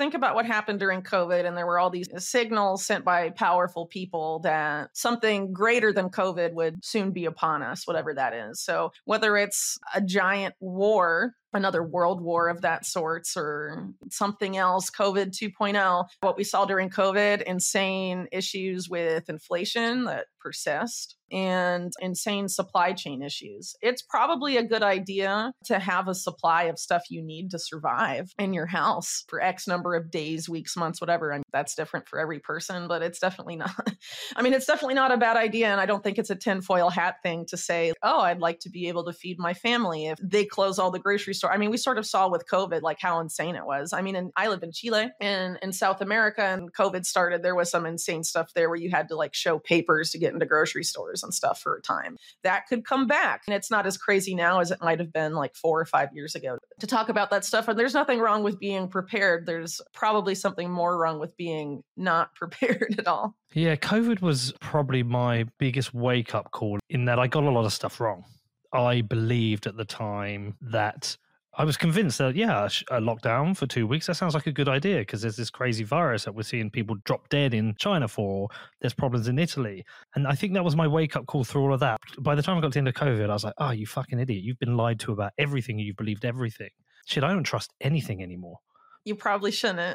Think about what happened during COVID, and there were all these signals sent by powerful people that something greater than COVID would soon be upon us, whatever that is. So whether it's a giant war, another world war of that sorts, or something else, COVID two point oh, what we saw during COVID, insane issues with inflation that persist and insane supply chain issues. It's probably a good idea to have a supply of stuff you need to survive in your house for X number of days, weeks, months, whatever. I mean, that's different for every person, but it's definitely not, I mean, it's definitely not a bad idea. And I don't think it's a tinfoil hat thing to say, oh, I'd like to be able to feed my family if they close all the grocery stores. I mean, we sort of saw with COVID, like how insane it was. I mean, and I live in Chile and in South America, and COVID started, there was some insane stuff there where you had to like show papers to get into grocery stores and stuff for a time. That could come back. And it's not as crazy now as it might have been like four or five years ago to talk about that stuff. And there's nothing wrong with being prepared. There's probably something more wrong with being not prepared at all. Yeah, COVID was probably my biggest wake up call in that I got a lot of stuff wrong. I believed at the time that I was convinced that, yeah, a lockdown for two weeks, that sounds like a good idea because there's this crazy virus that we're seeing people drop dead in China for, or there's problems in Italy. And I think that was my wake-up call through all of that. By the time I got to the end of COVID, I was like, oh, you fucking idiot. You've been lied to about everything and you've believed everything. Shit, I don't trust anything anymore. You probably shouldn't.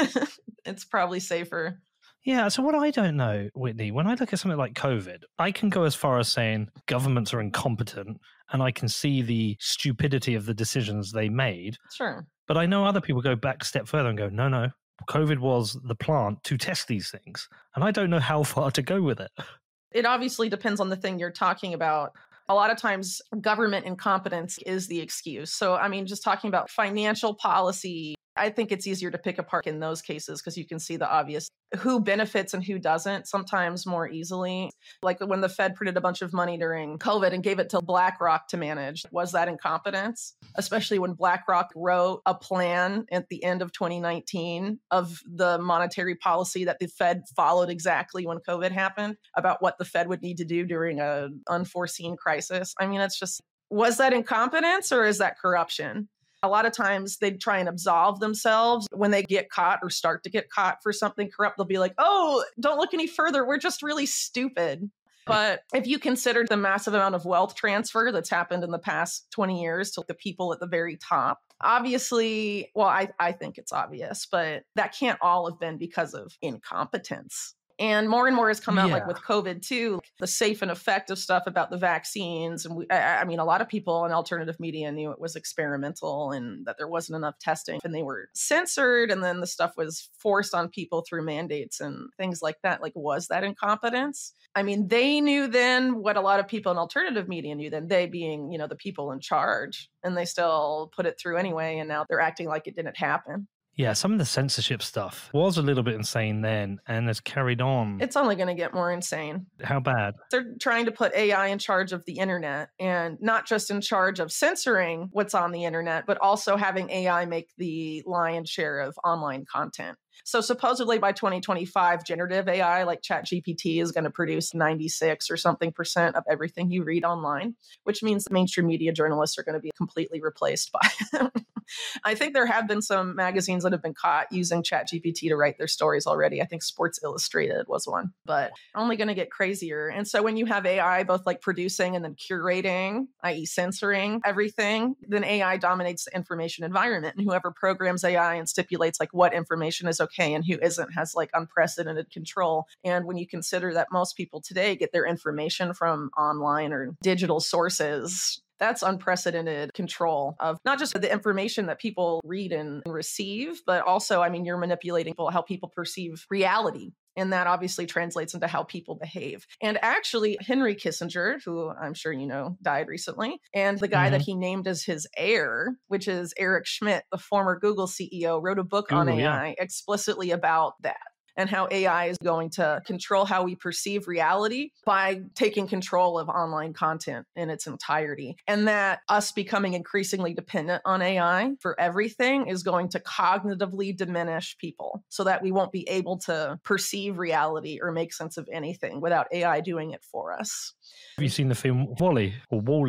It's probably safer. Yeah, so what I don't know, Whitney, when I look at something like COVID, I can go as far as saying governments are incompetent and I can see the stupidity of the decisions they made. Sure. But I know other people go back a step further and go, no, no, COVID was the plant to test these things. And I don't know how far to go with it. It obviously depends on the thing you're talking about. A lot of times government incompetence is the excuse. So, I mean, just talking about financial policy, I think it's easier to pick apart in those cases because you can see the obvious who benefits and who doesn't sometimes more easily. Like when the Fed printed a bunch of money during COVID and gave it to BlackRock to manage, was that incompetence? Especially when BlackRock wrote a plan at the end of twenty nineteen of the monetary policy that the Fed followed exactly when COVID happened about what the Fed would need to do during an unforeseen crisis. I mean, it's just, was that incompetence or is that corruption? A lot of times they try and absolve themselves when they get caught or start to get caught for something corrupt. They'll be like, oh, don't look any further. We're just really stupid. But if you consider the massive amount of wealth transfer that's happened in the past twenty years to the people at the very top, obviously, well, I, I think it's obvious, but that can't all have been because of incompetence. And more and more has come out, Yeah. like with COVID too, the safe and effective stuff about the vaccines. And we, I, I mean, a lot of people in alternative media knew it was experimental and that there wasn't enough testing and they were censored. And then the stuff was forced on people through mandates and things like that. Like, was that incompetence? I mean, they knew then what a lot of people in alternative media knew then, they being, you know, the people in charge, and they still put it through anyway. And now they're acting like it didn't happen. Yeah, some of the censorship stuff was a little bit insane then and has carried on. It's only going to get more insane. How bad? They're trying to put A I in charge of the internet, and not just in charge of censoring what's on the internet, but also having A I make the lion's share of online content. So supposedly by twenty twenty-five, generative A I like ChatGPT is going to produce ninety-six or something percent of everything you read online, which means that mainstream media journalists are going to be completely replaced by them. I think there have been some magazines that have been caught using ChatGPT to write their stories already. I think Sports Illustrated was one, but only going to get crazier. And so when you have A I both like producing and then curating, that is censoring everything, then A I dominates the information environment. And whoever programs A I and stipulates like what information is okay and who isn't has like unprecedented control. And when you consider that most people today get their information from online or digital sources, that's unprecedented control of not just the information that people read and receive, but also, I mean, you're manipulating how people perceive reality. And that obviously translates into how people behave. And actually, Henry Kissinger, who I'm sure you know, died recently, and the guy Mhm. that he named as his heir, which is Eric Schmidt, the former Google C E O, wrote a book on Ooh, A I yeah. explicitly about that. And how A I is going to control how we perceive reality by taking control of online content in its entirety. And that us becoming increasingly dependent on A I for everything is going to cognitively diminish people so that we won't be able to perceive reality or make sense of anything without A I doing it for us. Have you seen the film Wall-E or Wall-E?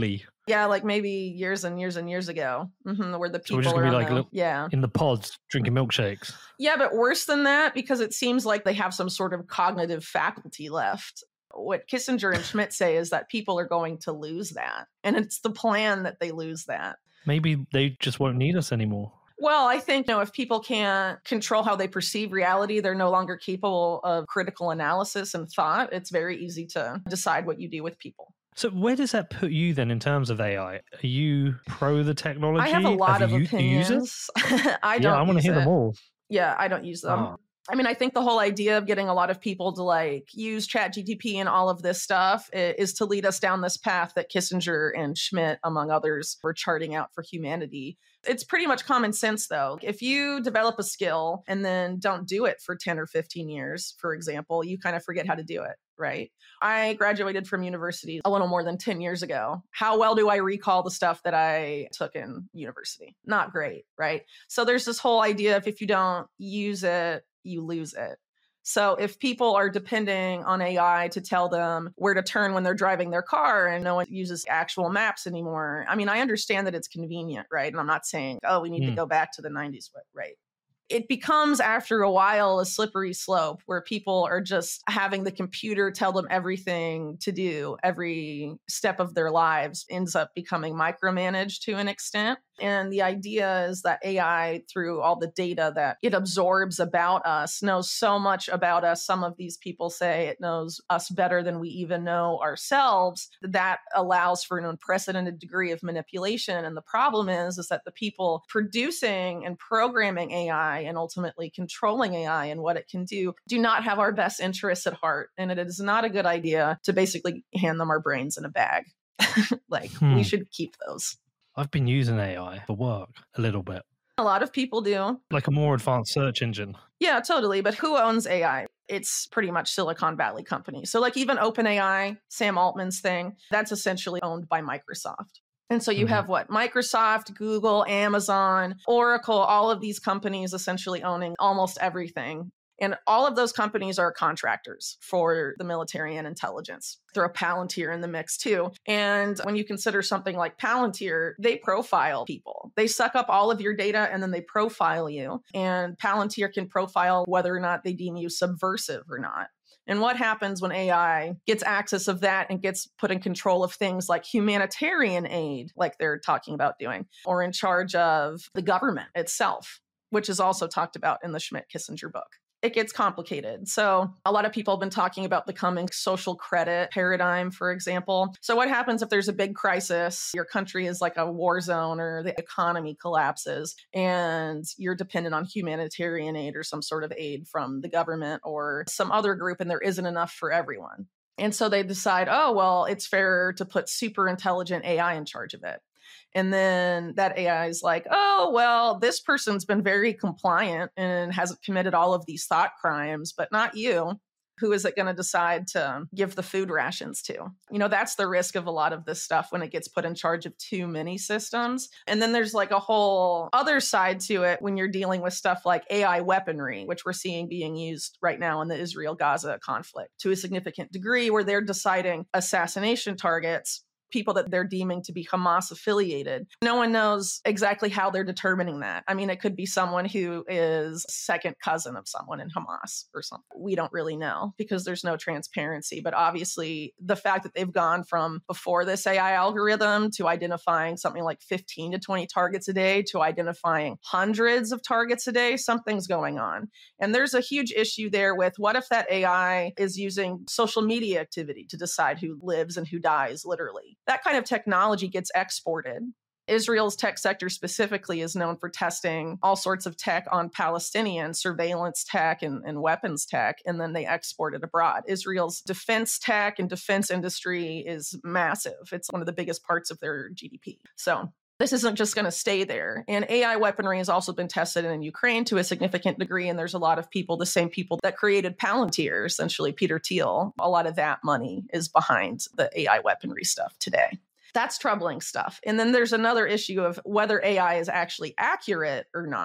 Yeah, like maybe years and years and years ago, hmm where the So we're people just are gonna be on like the, look, yeah. in the pods drinking milkshakes. Yeah, but worse than that, because it seems like they have some sort of cognitive faculty left. What Kissinger and Schmidt say is that people are going to lose that. And it's the plan that they lose that. Maybe they just won't need us anymore. Well, I think, you know, if people can't control how they perceive reality, they're no longer capable of critical analysis and thought. It's very easy to decide what you do with people. So where does that put you then in terms of A I? Are you pro the technology? I have a lot have of you, do you use it? opinions. I don't Yeah, I want to use hear it. them all. Yeah, I don't use them. Oh. I mean, I think the whole idea of getting a lot of people to like use ChatGPT and all of this stuff i- is to lead us down this path that Kissinger and Schmidt, among others, were charting out for humanity. It's pretty much common sense, though. If you develop a skill and then don't do it for ten or fifteen years, for example, you kind of forget how to do it, right? I graduated from university a little more than ten years ago. How well do I recall the stuff that I took in university? Not great, right? So there's this whole idea of if you don't use it, you lose it. So if people are depending on A I to tell them where to turn when they're driving their car and no one uses actual maps anymore, I mean, I understand that it's convenient, right? And I'm not saying, oh, we need to Mm. go back to the nineties, right? It becomes, after a while, a slippery slope where people are just having the computer tell them everything to do. Every step of their lives ends up becoming micromanaged to an extent. And the idea is that A I, through all the data that it absorbs about us, knows so much about us. Some of these people say it knows us better than we even know ourselves. That allows for an unprecedented degree of manipulation. And the problem is, is that the people producing and programming A I and ultimately controlling A I and what it can do do not have our best interests at heart. And it is not a good idea to basically hand them our brains in a bag. Like, Hmm. we should keep those. I've been using A I for work a little bit, A lot of people do. like a more advanced search engine. Yeah, totally. But who owns A I? It's pretty much Silicon Valley company. So like even OpenAI, Sam Altman's thing, that's essentially owned by Microsoft. And so you Mhm. have what? Microsoft, Google, Amazon, Oracle, all of these companies essentially owning almost everything. And all of those companies are contractors for the military and intelligence. Throw Palantir in the mix too. And when you consider something like Palantir, they profile people. They suck up all of your data and then they profile you. And Palantir can profile whether or not they deem you subversive or not. And what happens when A I gets access of that and gets put in control of things like humanitarian aid, like they're talking about doing, or in charge of the government itself, which is also talked about in the Schmidt-Kissinger book? It gets complicated. So a lot of people have been talking about the coming social credit paradigm, for example. So what happens if there's a big crisis, your country is like a war zone or the economy collapses and you're dependent on humanitarian aid or some sort of aid from the government or some other group and there isn't enough for everyone. And so they decide, oh, well, it's fairer to put super intelligent A I in charge of it. And then that A I is like, oh, well, this person's been very compliant and hasn't committed all of these thought crimes, but not you. Who is it going to decide to give the food rations to? You know, that's the risk of a lot of this stuff when it gets put in charge of too many systems. And then there's like a whole other side to it when you're dealing with stuff like A I weaponry, which we're seeing being used right now in the Israel-Gaza conflict to a significant degree, where they're deciding assassination targets, people that they're deeming to be Hamas affiliated. No one knows exactly how they're determining that. I mean, it could be someone who is second cousin of someone in Hamas or something. We don't really know because there's no transparency. But obviously, the fact that they've gone from before this A I algorithm to identifying something like fifteen to twenty targets a day to identifying hundreds of targets a day, something's going on. And there's a huge issue there with what if that A I is using social media activity to decide who lives and who dies, literally? That kind of technology gets exported. Israel's tech sector specifically is known for testing all sorts of tech on Palestinians, surveillance tech and, and weapons tech, and then they export it abroad. Israel's defense tech and defense industry is massive. It's one of the biggest parts of their G D P. So this isn't just going to stay there. And A I weaponry has also been tested in Ukraine to a significant degree. And there's a lot of people, the same people that created Palantir, essentially Peter Thiel, a lot of that money is behind the A I weaponry stuff today. That's troubling stuff. And then there's another issue of whether A I is actually accurate or not.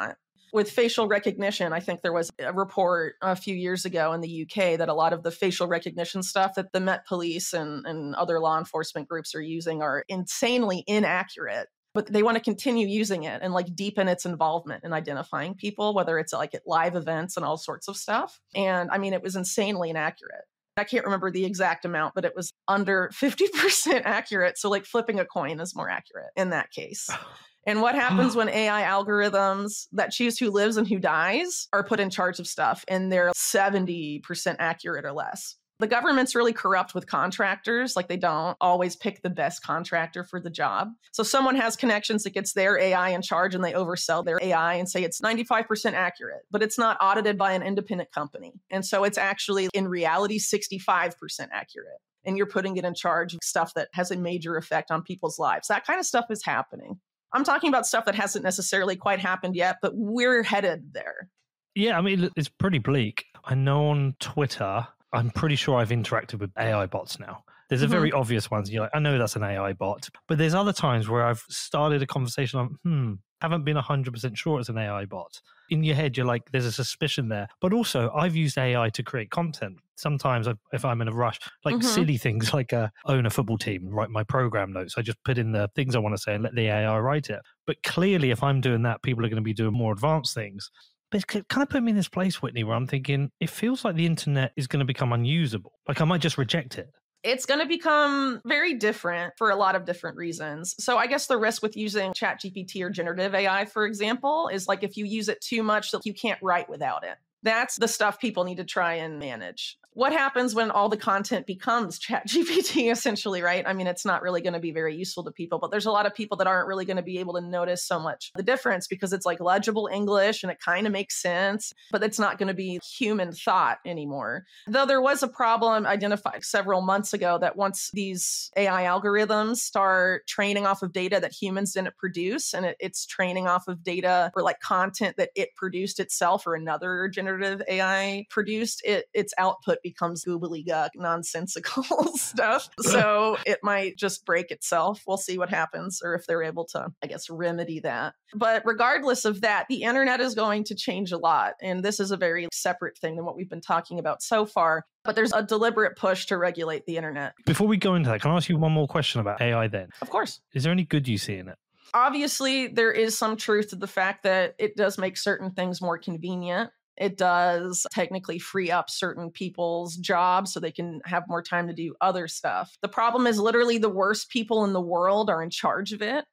With facial recognition, I think there was a report a few years ago in the U K that a lot of the facial recognition stuff that the Met Police and, and other law enforcement groups are using are insanely inaccurate. But they want to continue using it and like deepen its involvement in identifying people, whether it's like at live events and all sorts of stuff. And I mean, it was insanely inaccurate. I can't remember the exact amount, but it was under fifty percent accurate. So like flipping a coin is more accurate in that case. And what happens when A I algorithms that choose who lives and who dies are put in charge of stuff and they're seventy percent accurate or less? The government's really corrupt with contractors. Like they don't always pick the best contractor for the job. So someone has connections that gets their A I in charge and they oversell their A I and say it's ninety-five percent accurate, but it's not audited by an independent company. And so it's actually in reality sixty-five percent accurate. And you're putting it in charge of stuff that has a major effect on people's lives. That kind of stuff is happening. I'm talking about stuff that hasn't necessarily quite happened yet, but we're headed there. Yeah, I mean, it's pretty bleak. I know on Twitter, I'm pretty sure I've interacted with A I bots now. There's a Mhm. very obvious ones. You're like, I know that's an A I bot. But there's other times where I've started a conversation on, hmm, haven't been one hundred percent sure it's an A I bot. In your head, you're like, there's a suspicion there. But also, I've used A I to create content. Sometimes I- if I'm in a rush, like Mhm. silly things like uh, own a football team, write my program notes. I just put in the things I want to say and let the A I write it. But clearly, if I'm doing that, people are going to be doing more advanced things. But it kind of put me in this place, Whitney, where I'm thinking, it feels like the internet is going to become unusable. Like I might just reject it. It's going to become very different for a lot of different reasons. So I guess the risk with using ChatGPT or generative A I, for example, is like if you use it too much, that you can't write without it. That's the stuff people need to try and manage. What happens when all the content becomes ChatGPT, essentially, right? I mean, it's not really going to be very useful to people, but there's a lot of people that aren't really going to be able to notice so much the difference because it's like legible English and it kind of makes sense, but it's not going to be human thought anymore. Though there was a problem identified several months ago that once these A I algorithms start training off of data that humans didn't produce, and it, it's training off of data or like content that it produced itself or another generative A I produced, it its output becomes gobbledygook, nonsensical stuff. So it might just break itself. We'll see what happens or if they're able to, I guess, remedy that. But regardless of that, the internet is going to change a lot. And this is a very separate thing than what we've been talking about so far. But there's a deliberate push to regulate the internet. Before we go into that, can I ask you one more question about A I then? Of course. Is there any good you see in it? Obviously, there is some truth to the fact that it does make certain things more convenient. It does technically free up certain people's jobs so they can have more time to do other stuff. The problem is literally the worst people in the world are in charge of it.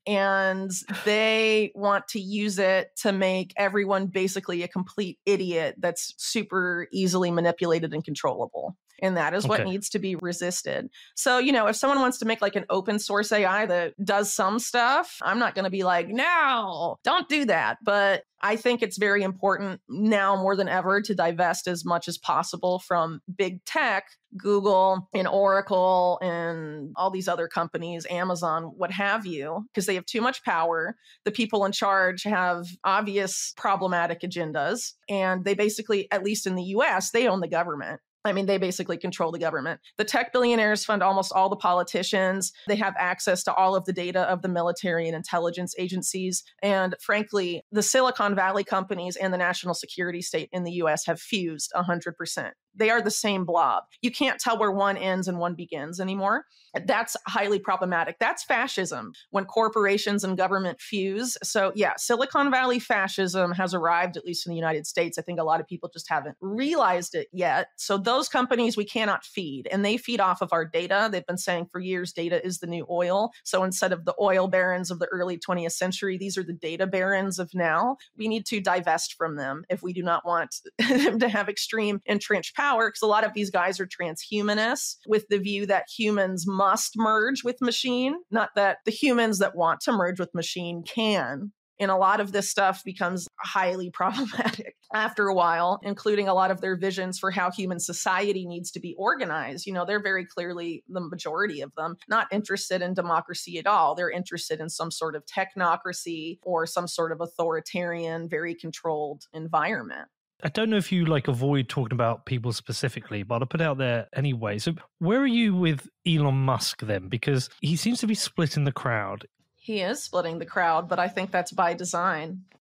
And they want to use it to make everyone basically a complete idiot that's super easily manipulated and controllable. And that is what Okay. needs to be resisted. So, you know, if someone wants to make like an open source A I that does some stuff, I'm not going to be like, no, don't do that. But I think it's very important now more than ever to divest as much as possible from big tech, Google and Oracle and all these other companies, Amazon, what have you, because they have too much power. The people in charge have obvious problematic agendas. And they basically, at least in the U S, they own the government. I mean, they basically control the government. The tech billionaires fund almost all the politicians. They have access to all of the data of the military and intelligence agencies. And frankly, the Silicon Valley companies and the national security state in the U S have fused one hundred percent. They are the same blob. You can't tell where one ends and one begins anymore. That's highly problematic. That's fascism when corporations and government fuse. So yeah, Silicon Valley fascism has arrived, at least in the United States. I think a lot of people just haven't realized it yet. So those companies we cannot feed, and they feed off of our data. They've been saying for years, data is the new oil. So instead of the oil barons of the early twentieth century, these are the data barons of now. We need to divest from them if we do not want them to have extreme entrenched power. Because a lot of these guys are transhumanists with the view that humans must merge with machine, not that the humans that want to merge with machine can. And a lot of this stuff becomes highly problematic after a while, including a lot of their visions for how human society needs to be organized. You know, they're very clearly, the majority of them, not interested in democracy at all. They're interested in some sort of technocracy or some sort of authoritarian, very controlled environment. I don't know if you like avoid talking about people specifically, but I'll put it out there anyway. So where are you with Elon Musk then? Because he seems to be splitting the crowd. He is splitting the crowd, but I think that's by design.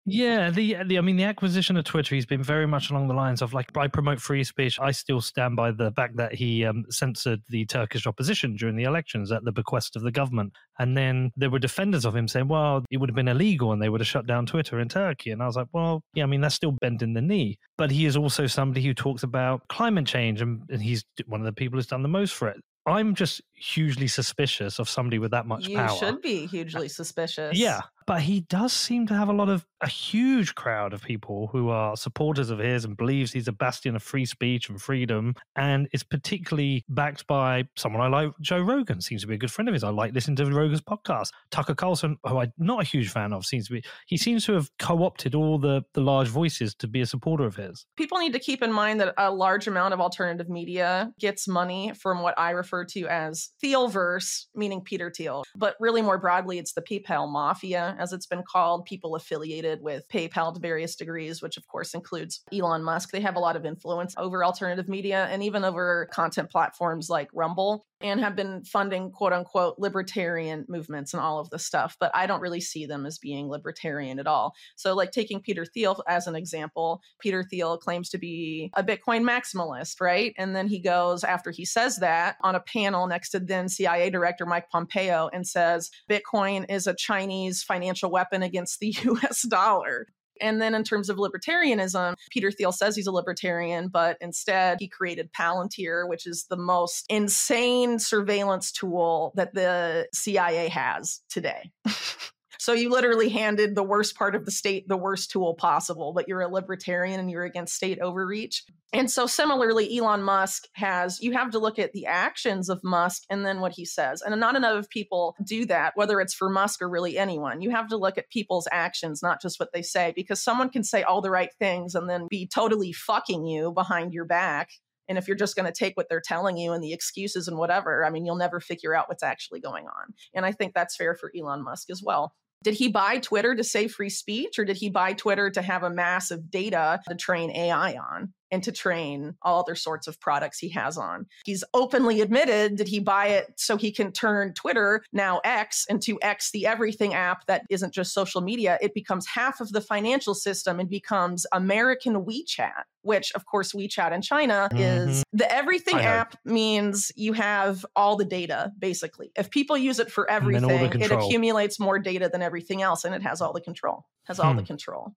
Yeah, the, the I mean, the acquisition of Twitter, he's been very much along the lines of like, I promote free speech. I still stand by the fact that he um, censored the Turkish opposition during the elections at the bequest of the government. And then there were defenders of him saying, well, it would have been illegal and they would have shut down Twitter in Turkey. And I was like, well, yeah, I mean, that's still bending the knee. But he is also somebody who talks about climate change, and, and he's one of the people who's done the most for it. I'm just hugely suspicious of somebody with that much You power. should be hugely suspicious. Yeah, but he does seem to have a lot of a huge crowd of people who are supporters of his and believes he's a bastion of free speech and freedom, and is particularly backed by someone I like. Joe Rogan seems to be a good friend of his. I like listening to Rogan's podcast. Tucker Carlson, who I'm not a huge fan of, seems to be he seems to have co-opted all the the large voices to be a supporter of his. People need to keep in mind that a large amount of alternative media gets money from what I refer to as Thielverse, meaning Peter Thiel. But really more broadly, it's the PayPal mafia, as it's been called, people affiliated with PayPal to various degrees, which of course includes Elon Musk. They have a lot of influence over alternative media and even over content platforms like Rumble, and have been funding quote unquote libertarian movements and all of this stuff. But I don't really see them as being libertarian at all. So like taking Peter Thiel as an example, Peter Thiel claims to be a Bitcoin maximalist, right? And then he goes, after he says that, on a panel next to then C I A Director Mike Pompeo, and says Bitcoin is a Chinese financial weapon against the U S dollar. And then in terms of libertarianism, Peter Thiel says he's a libertarian, but instead he created Palantir, which is the most insane surveillance tool that the C I A has today. So you literally handed the worst part of the state the worst tool possible, but you're a libertarian and you're against state overreach. And so similarly, Elon Musk has, you have to look at the actions of Musk and then what he says. And not enough people do that, whether it's for Musk or really anyone. You have to look at people's actions, not just what they say, because someone can say all the right things and then be totally fucking you behind your back. And if you're just going to take what they're telling you and the excuses and whatever, I mean, you'll never figure out what's actually going on. And I think that's fair for Elon Musk as well. Did he buy Twitter to save free speech, or did he buy Twitter to have a mass of data to train A I on and to train all other sorts of products he has on? He's openly admitted, did he buy it so he can turn Twitter, now X, into X, the everything app that isn't just social media? It becomes half of the financial system and becomes American WeChat, which of course WeChat in China mm-hmm. is the everything app means you have all the data, basically. If people use it for everything, it accumulates more data than everything else, and it has all the control, has all hmm. the control.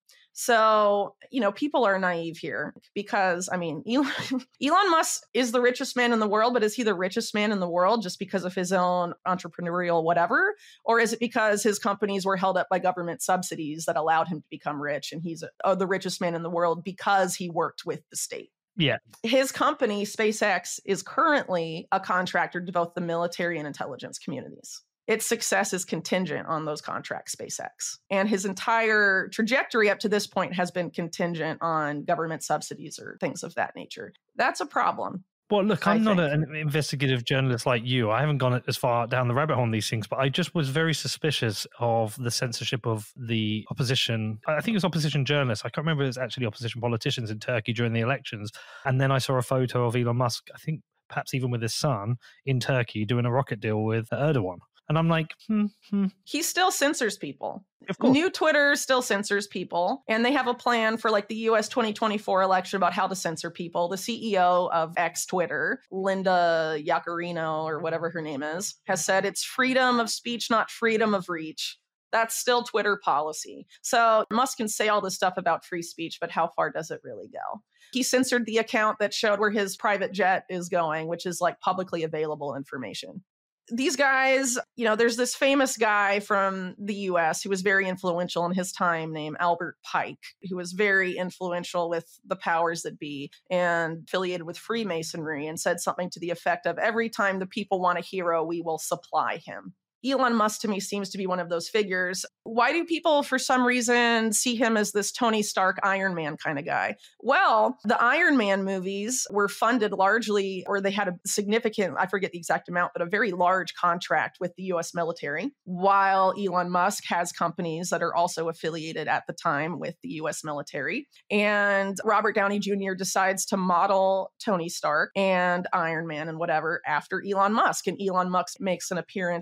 So, you know, people are naive here because, I mean, Elon, Elon Musk is the richest man in the world, but is he the richest man in the world just because of his own entrepreneurial whatever? Or is it because his companies were held up by government subsidies that allowed him to become rich, and he's uh, the richest man in the world because he worked with the state? Yeah. His company, SpaceX, is currently a contractor to both the military and intelligence communities. Its success is contingent on those contracts, SpaceX. And his entire trajectory up to this point has been contingent on government subsidies or things of that nature. That's a problem. Well, look, I'm I not think. an investigative journalist like you. I haven't gone as far down the rabbit hole on these things, but I just was very suspicious of the censorship of the opposition. I think it was opposition journalists. I can't remember if it was actually opposition politicians in Turkey during the elections. And then I saw a photo of Elon Musk, I think perhaps even with his son, in Turkey doing a rocket deal with Erdogan. And I'm like, hmm, hmm. He still censors people. New Twitter still censors people. And they have a plan for like the U S twenty twenty-four election about how to censor people. The C E O of X Twitter, Linda Yaccarino, or whatever her name is, has said it's freedom of speech, not freedom of reach. That's still Twitter policy. So Musk can say all this stuff about free speech, but how far does it really go? He censored the account that showed where his private jet is going, which is like publicly available information. These guys, you know, there's this famous guy from the U S who was very influential in his time named Albert Pike, who was very influential with the powers that be and affiliated with Freemasonry, and said something to the effect of, every time the people want a hero, we will supply him. Elon Musk to me seems to be one of those figures. Why do people, for some reason, see him as this Tony Stark Iron Man kind of guy? Well, the Iron Man movies were funded largely, or they had a significant, I forget the exact amount, but a very large contract with the U S military, while Elon Musk has companies that are also affiliated at the time with the U S military. And Robert Downey Junior decides to model Tony Stark and Iron Man and whatever after Elon Musk. And Elon Musk makes an appearance in the movie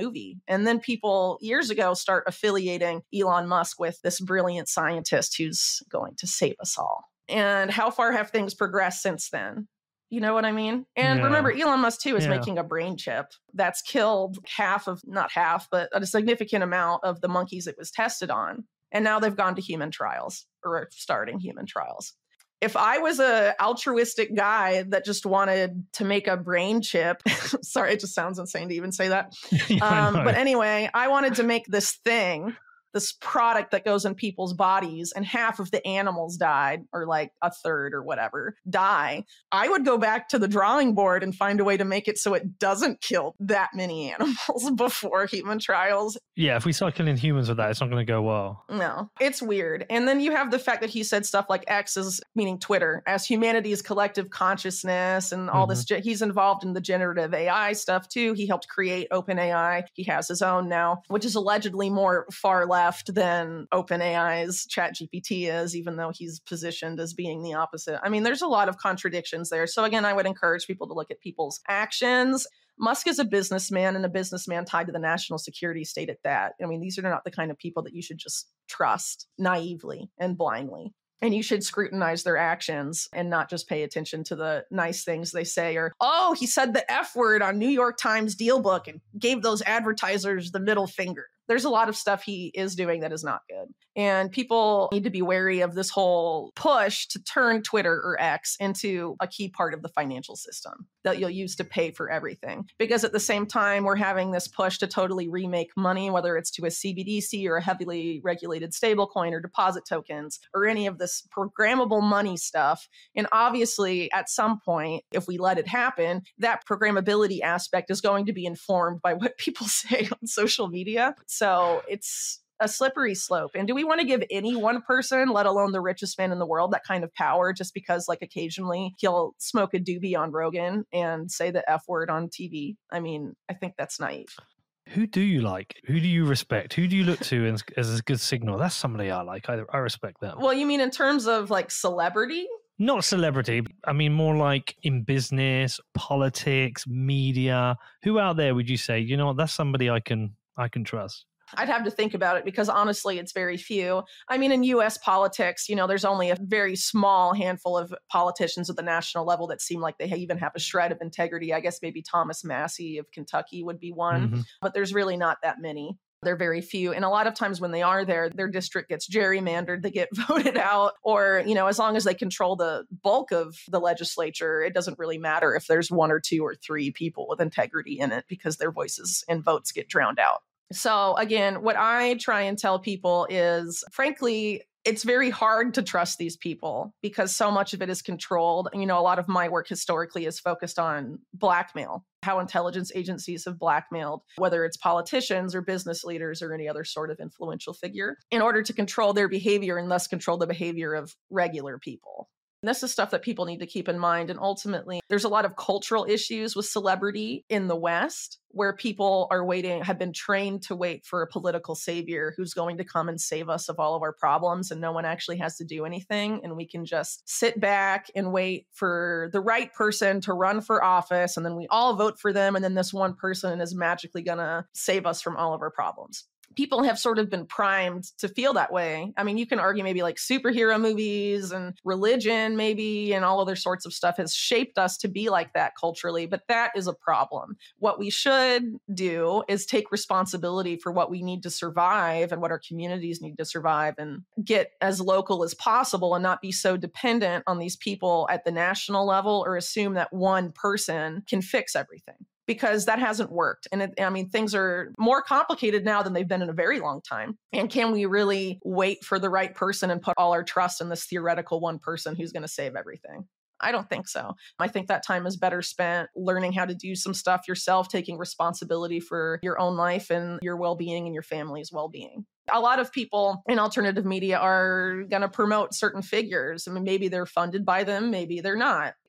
movie. And then people years ago start affiliating Elon Musk with this brilliant scientist who's going to save us all. And how far have things progressed since then? You know what I mean? And Yeah. remember, Elon Musk, too, is Yeah. making a brain chip that's killed half of, not half, but a significant amount of the monkeys it was tested on. And now they've gone to human trials, or are starting human trials. If I was a altruistic guy that just wanted to make a brain chip, sorry, it just sounds insane to even say that. I Um, know. but anyway, I wanted to make this thing, this product that goes in people's bodies, and half of the animals died, or like a third or whatever die. I would go back to the drawing board and find a way to make it so it doesn't kill that many animals before human trials. Yeah, if we start killing humans with that, it's not going to go well. No, it's weird. And then you have the fact that he said stuff like X is, meaning Twitter, as humanity's collective consciousness and all this. ge- He's involved in the generative A I stuff too. He helped create OpenAI. He has his own now, which is allegedly more far left than OpenAI's ChatGPT is, even though he's positioned as being the opposite. I mean, there's a lot of contradictions there. So again, I would encourage people to look at people's actions. Musk is a businessman, and a businessman tied to the national security state at that. I mean, these are not the kind of people that you should just trust naively and blindly. And you should scrutinize their actions and not just pay attention to the nice things they say, or, oh, he said the F word on New York Times deal book and gave those advertisers the middle finger. There's a lot of stuff he is doing that is not good. And people need to be wary of this whole push to turn Twitter or X into a key part of the financial system that you'll use to pay for everything. Because at the same time, we're having this push to totally remake money, whether it's to a C B D C or a heavily regulated stablecoin or deposit tokens or any of this programmable money stuff. And obviously, at some point, if we let it happen, that programmability aspect is going to be informed by what people say on social media. So it's a slippery slope. And do we want to give any one person, let alone the richest man in the world, that kind of power just because, like, occasionally he'll smoke a doobie on Rogan and say the F word on T V? I mean, I think that's naive. Who do you like? Who do you respect? Who do you look to as, as a good signal? That's somebody I like. I, I respect them. Well, you mean in terms of like celebrity? Not celebrity. I mean, more like in business, politics, media. Who out there would you say, you know what, that's somebody I can I can trust? I'd have to think about it because honestly, it's very few. I mean, in U S politics, you know, there's only a very small handful of politicians at the national level that seem like they even have a shred of integrity. I guess maybe Thomas Massey of Kentucky would be one, Mhm. but there's really not that many. They're very few. And a lot of times when they are there, their district gets gerrymandered, they get voted out, or, you know, as long as they control the bulk of the legislature, it doesn't really matter if there's one or two or three people with integrity in it because their voices and votes get drowned out. So again, what I try and tell people is, frankly, it's very hard to trust these people because so much of it is controlled. You know, a lot of my work historically is focused on blackmail, how intelligence agencies have blackmailed, whether it's politicians or business leaders or any other sort of influential figure, in order to control their behavior and thus control the behavior of regular people. And this is stuff that people need to keep in mind. And ultimately, there's a lot of cultural issues with celebrity in the West where people are waiting, have been trained to wait for a political savior who's going to come and save us of all of our problems. And no one actually has to do anything. And we can just sit back and wait for the right person to run for office. And then we all vote for them. And then this one person is magically going to save us from all of our problems. People have sort of been primed to feel that way. I mean, you can argue maybe like superhero movies and religion maybe and all other sorts of stuff has shaped us to be like that culturally, but that is a problem. What we should do is take responsibility for what we need to survive and what our communities need to survive and get as local as possible and not be so dependent on these people at the national level or assume that one person can fix everything. Because that hasn't worked. And it, I mean, things are more complicated now than they've been in a very long time. And can we really wait for the right person and put all our trust in this theoretical one person who's going to save everything? I don't think so. I think that time is better spent learning how to do some stuff yourself, taking responsibility for your own life and your well-being and your family's well-being. A lot of people in alternative media are going to promote certain figures. I mean, maybe they're funded by them, maybe they're not.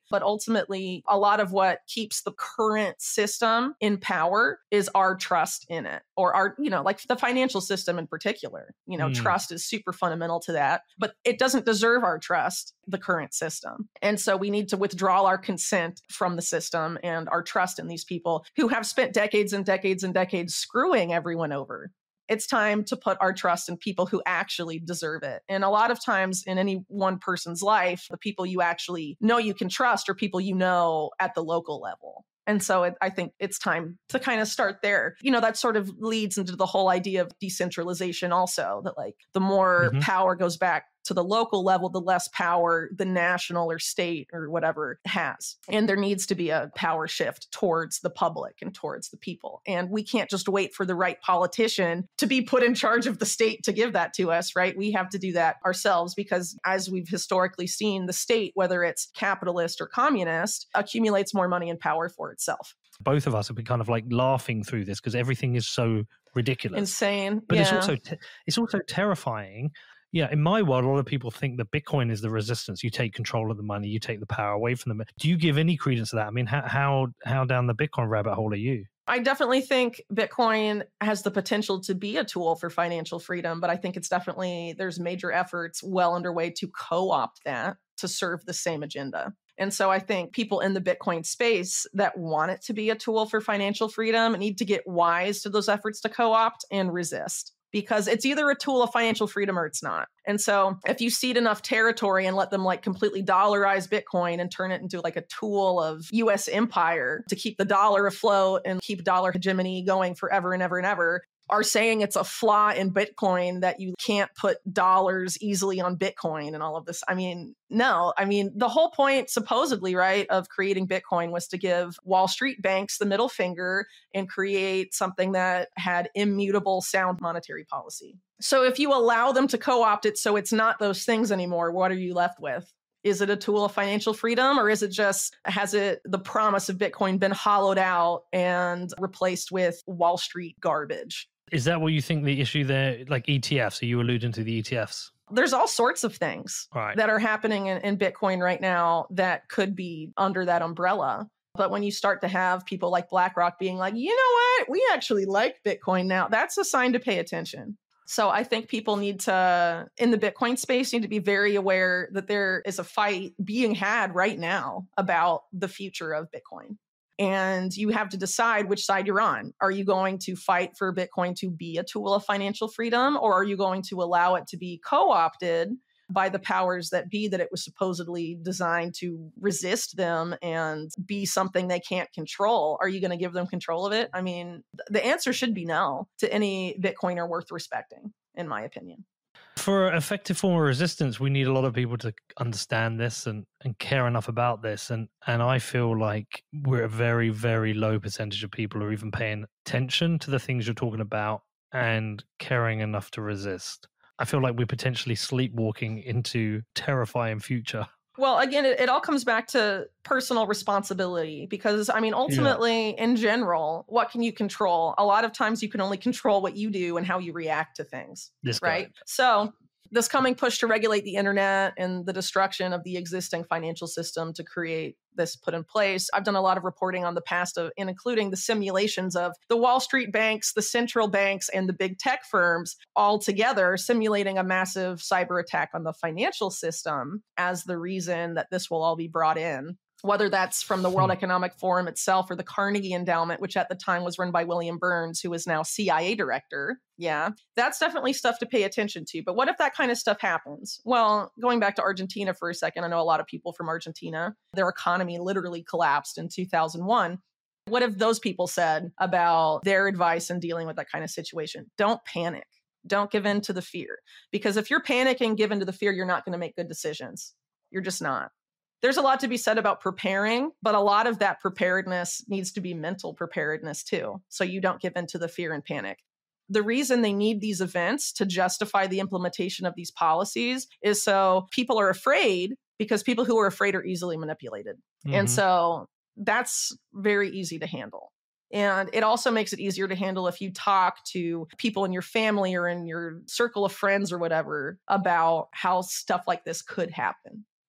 But ultimately, a lot of what keeps the current system in power is our trust in it, or our, you know, like the financial system in particular. You know, Mm. trust is super fundamental to that, but it doesn't deserve our trust, the current system. And so we need to withdraw our consent from the system and our trust in these people who have spent decades and decades and decades screwing everyone over. It's time to put our trust in people who actually deserve it. And a lot of times in any one person's life, the people you actually know you can trust are people you know at the local level. And so it, I think it's time to kind of start there. You know, that sort of leads into the whole idea of decentralization also, that like the more Mhm. power goes back to the local level, the less power the national or state or whatever has. And there needs to be a power shift towards the public and towards the people. And we can't just wait for the right politician to be put in charge of the state to give that to us, right? We have to do that ourselves because, as we've historically seen, the state, whether it's capitalist or communist, accumulates more money and power for itself. Both of us have been kind of like laughing through this because everything is so ridiculous. Insane. But yeah. it's also te- it's also terrifying. Yeah, in my world, a lot of people think that Bitcoin is the resistance. You take control of the money, you take the power away from them. Do you give any credence to that? I mean, how how, how down the Bitcoin rabbit hole are you? I definitely think Bitcoin has the potential to be a tool for financial freedom, but I think it's definitely, there's major efforts well underway to co-opt that to serve the same agenda. And so I think people in the Bitcoin space that want it to be a tool for financial freedom need to get wise to those efforts to co-opt and resist. Because it's either a tool of financial freedom or it's not. And so if you cede enough territory and let them like completely dollarize Bitcoin and turn it into like a tool of U S empire to keep the dollar afloat and keep dollar hegemony going forever and ever and ever, are saying it's a flaw in Bitcoin that you can't put dollars easily on Bitcoin and all of this. I mean, no, I mean, the whole point supposedly, right, of creating Bitcoin was to give Wall Street banks the middle finger and create something that had immutable sound monetary policy. So if you allow them to co-opt it so it's not those things anymore, what are you left with? Is it a tool of financial freedom, or is it just, has it, the promise of Bitcoin been hollowed out and replaced with Wall Street garbage? Is that what you think the issue there, like E T Fs? Are you alluding to the E T Fs? There's all sorts of things Right. that are happening in, in Bitcoin right now that could be under that umbrella. But when you start to have people like BlackRock being like, you know what, we actually like Bitcoin now, that's a sign to pay attention. So I think people need to, in the Bitcoin space, need to be very aware that there is a fight being had right now about the future of Bitcoin. And you have to decide which side you're on. Are you going to fight for Bitcoin to be a tool of financial freedom, or are you going to allow it to be co-opted by the powers that be that it was supposedly designed to resist them and be something they can't control? Are you going to give them control of it? I mean, th- the answer should be no to any Bitcoiner worth respecting, in my opinion. For an effective form of resistance, we need a lot of people to understand this and, and care enough about this. And, and I feel like we're a very, very low percentage of people who are even paying attention to the things you're talking about and caring enough to resist. I feel like we're potentially sleepwalking into terrifying future. Well, again, it, it all comes back to personal responsibility because, I mean, ultimately, yeah. in general, what can you control? A lot of times you can only control what you do and how you react to things, this right? Guy. So this coming push to regulate the internet and the destruction of the existing financial system to create this put in place. I've done a lot of reporting on the past of, and including the simulations of the Wall Street banks, the central banks, and the big tech firms all together simulating a massive cyber attack on the financial system as the reason that this will all be brought in. Whether that's from the World Economic Forum itself or the Carnegie Endowment, which at the time was run by William Burns, who is now C I A director. Yeah, that's definitely stuff to pay attention to. But what if that kind of stuff happens? Well, going back to Argentina for a second, I know a lot of people from Argentina, their economy literally collapsed in two thousand one. What have those people said about their advice in dealing with that kind of situation? Don't panic. Don't give in to the fear. Because if you're panicking, give in to the fear, you're not going to make good decisions. You're just not. There's a lot to be said about preparing, but a lot of that preparedness needs to be mental preparedness too, so you don't give in to the fear and panic. The reason they need these events to justify the implementation of these policies is so people are afraid, because people who are afraid are easily manipulated. Mm-hmm. And so that's very easy to handle. And it also makes it easier to handle if you talk to people in your family or in your circle of friends or whatever about how stuff like this could happen.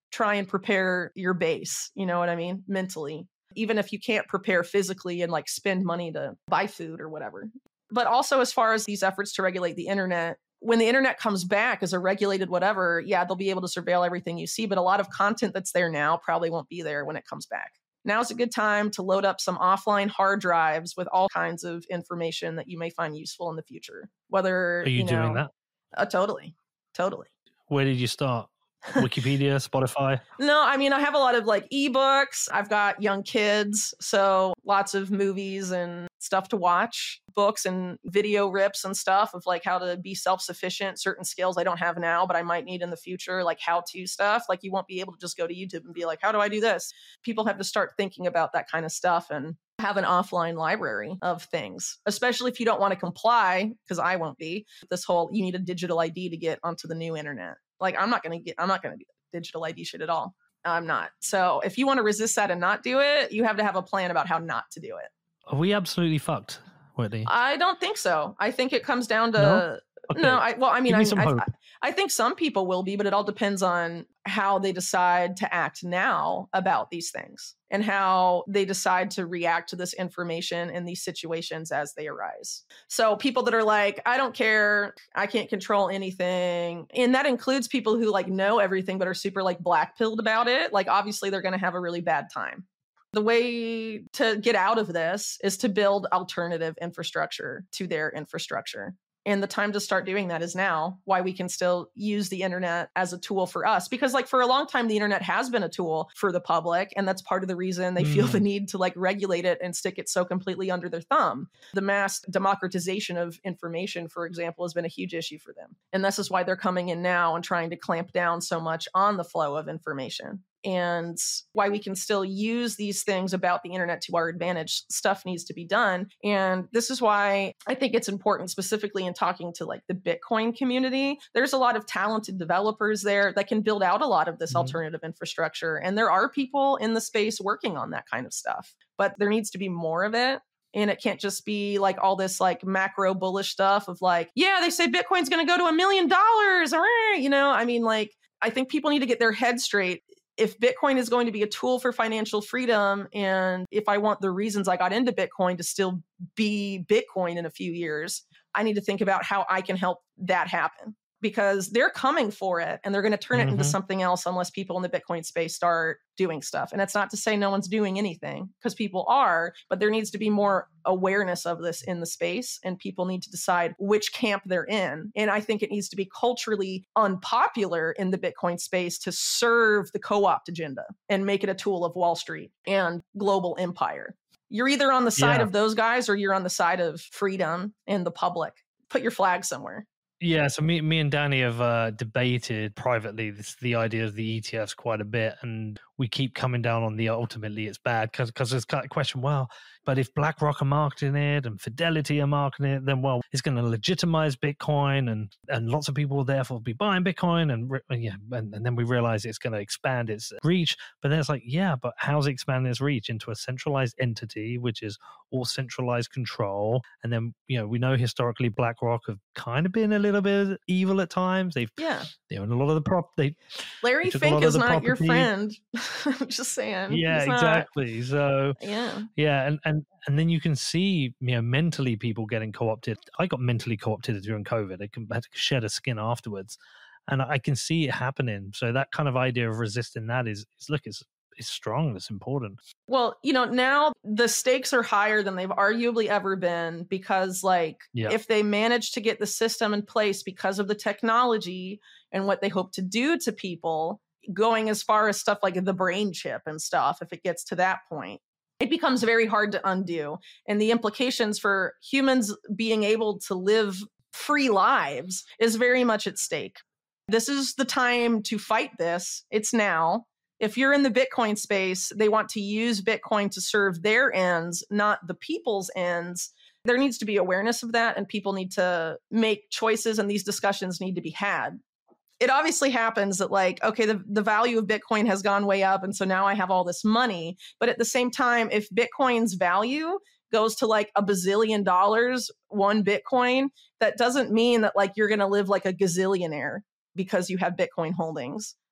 try and prepare your base, you know what I mean? Mentally, even if you can't prepare physically and like spend money to buy food or whatever. But also as far as these efforts to regulate the internet, when the internet comes back as a regulated whatever, yeah, they'll be able to surveil everything you see, but a lot of content that's there now probably won't be there when it comes back. Now's a good time to load up some offline hard drives with all kinds of information that you may find useful in the future. Whether Are you, you know, doing that? Uh, totally. Totally. Where did you start? Wikipedia, Spotify? No, I mean, I have a lot of like ebooks. I've got young kids, so lots of movies and stuff to watch, books and video rips and stuff of like how to be self-sufficient, certain skills I don't have now, but I might need in the future, like how-to stuff. Like you won't be able to just go to YouTube and be like, how do I do this? People have to start thinking about that kind of stuff and have an offline library of things, especially if you don't want to comply, because I won't be, this whole, you need a digital I D to get onto the new internet. Like, I'm not going to get, I'm not going to do digital I D shit at all. I'm not. So if you want to resist that and not do it, you have to have a plan about how not to do it. Are we absolutely fucked, Whitney? I don't think so. I think it comes down to, No? Okay. no, I, well, I mean, Give me I, some I, hope. I think some people will be, but it all depends on how they decide to act now about these things and how they decide to react to this information in these situations as they arise. So people that are like, I don't care, I can't control anything. And that includes people who like know everything, but are super like black-pilled about it. Like, obviously they're going to have a really bad time. The way to get out of this is to build alternative infrastructure to their infrastructure. And the time to start doing that is now. Why we can still use the internet as a tool for us. Because like for a long time, the internet has been a tool for the public. And that's part of the reason they mm. feel the need to like regulate it and stick it so completely under their thumb. The mass democratization of information, for example, has been a huge issue for them. And this is why they're coming in now and trying to clamp down so much on the flow of information. And why we can still use these things about the internet to our advantage. Stuff needs to be done. And this is why I think it's important, specifically in talking to like the Bitcoin community. There's a lot of talented developers there that can build out a lot of this mm-hmm. alternative infrastructure. And there are people in the space working on that kind of stuff, but there needs to be more of it. And it can't just be like all this like macro bullish stuff of like, yeah, they say Bitcoin's going to go to a million dollars. You know, I mean, like, I think people need to get their head straight. If Bitcoin is going to be a tool for financial freedom, and if I want the reasons I got into Bitcoin to still be Bitcoin in a few years, I need to think about how I can help that happen. Because they're coming for it and they're going to turn mm-hmm. it into something else unless people in the Bitcoin space start doing stuff. And it's not to say no one's doing anything, because people are, but there needs to be more awareness of this in the space, and people need to decide which camp they're in. And I think it needs to be culturally unpopular in the Bitcoin space to serve the co-opt agenda and make it a tool of Wall Street and global empire. You're either on the side yeah. of those guys or you're on the side of freedom and the public. Put your flag somewhere. Yeah, so me, me and Danny have uh, debated privately this, the idea of the E T Fs quite a bit, and we keep coming down on the ultimately it's bad because because there's kind of question, well, but if BlackRock are marketing it and Fidelity are marketing it, then well, it's going to legitimize Bitcoin, and and lots of people will therefore be buying Bitcoin, and and yeah, and, and then we realize it's going to expand its reach. But then it's like, yeah, but how's it expanding its reach into a centralized entity, which is all centralized control? And then you know we know historically BlackRock have kind of been a little bit evil at times. They've yeah, they own a lot of the prop. They Larry they Fink is not property. your friend. Just saying. Yeah, He's exactly. Not. So yeah, yeah, and and and then you can see you know mentally people getting co-opted. I got mentally co-opted during COVID. I had to shed a skin afterwards, and I can see it happening. So that kind of idea of resisting that is, is look, it's it's strong. It's important. Well, you know, now the stakes are higher than they've arguably ever been because, like, yeah. if they manage to get the system in place because of the technology and what they hope to do to people, going as far as stuff like the brain chip and stuff, if it gets to that point, it becomes very hard to undo. And the implications for humans being able to live free lives is very much at stake. This is the time to fight this. It's now. If you're in the Bitcoin space, they want to use Bitcoin to serve their ends, not the people's ends. There needs to be awareness of that, and people need to make choices, and these discussions need to be had. It obviously happens that, like, okay, the, the value of Bitcoin has gone way up, and so now I have all this money. But at the same time, if Bitcoin's value goes to like a bazillion dollars, one Bitcoin, that doesn't mean that like you're going to live like a gazillionaire because you have Bitcoin holdings.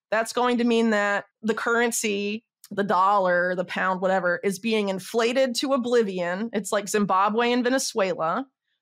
That's going to mean that the currency, the dollar, the pound, whatever, is being inflated to oblivion. It's like Zimbabwe and Venezuela.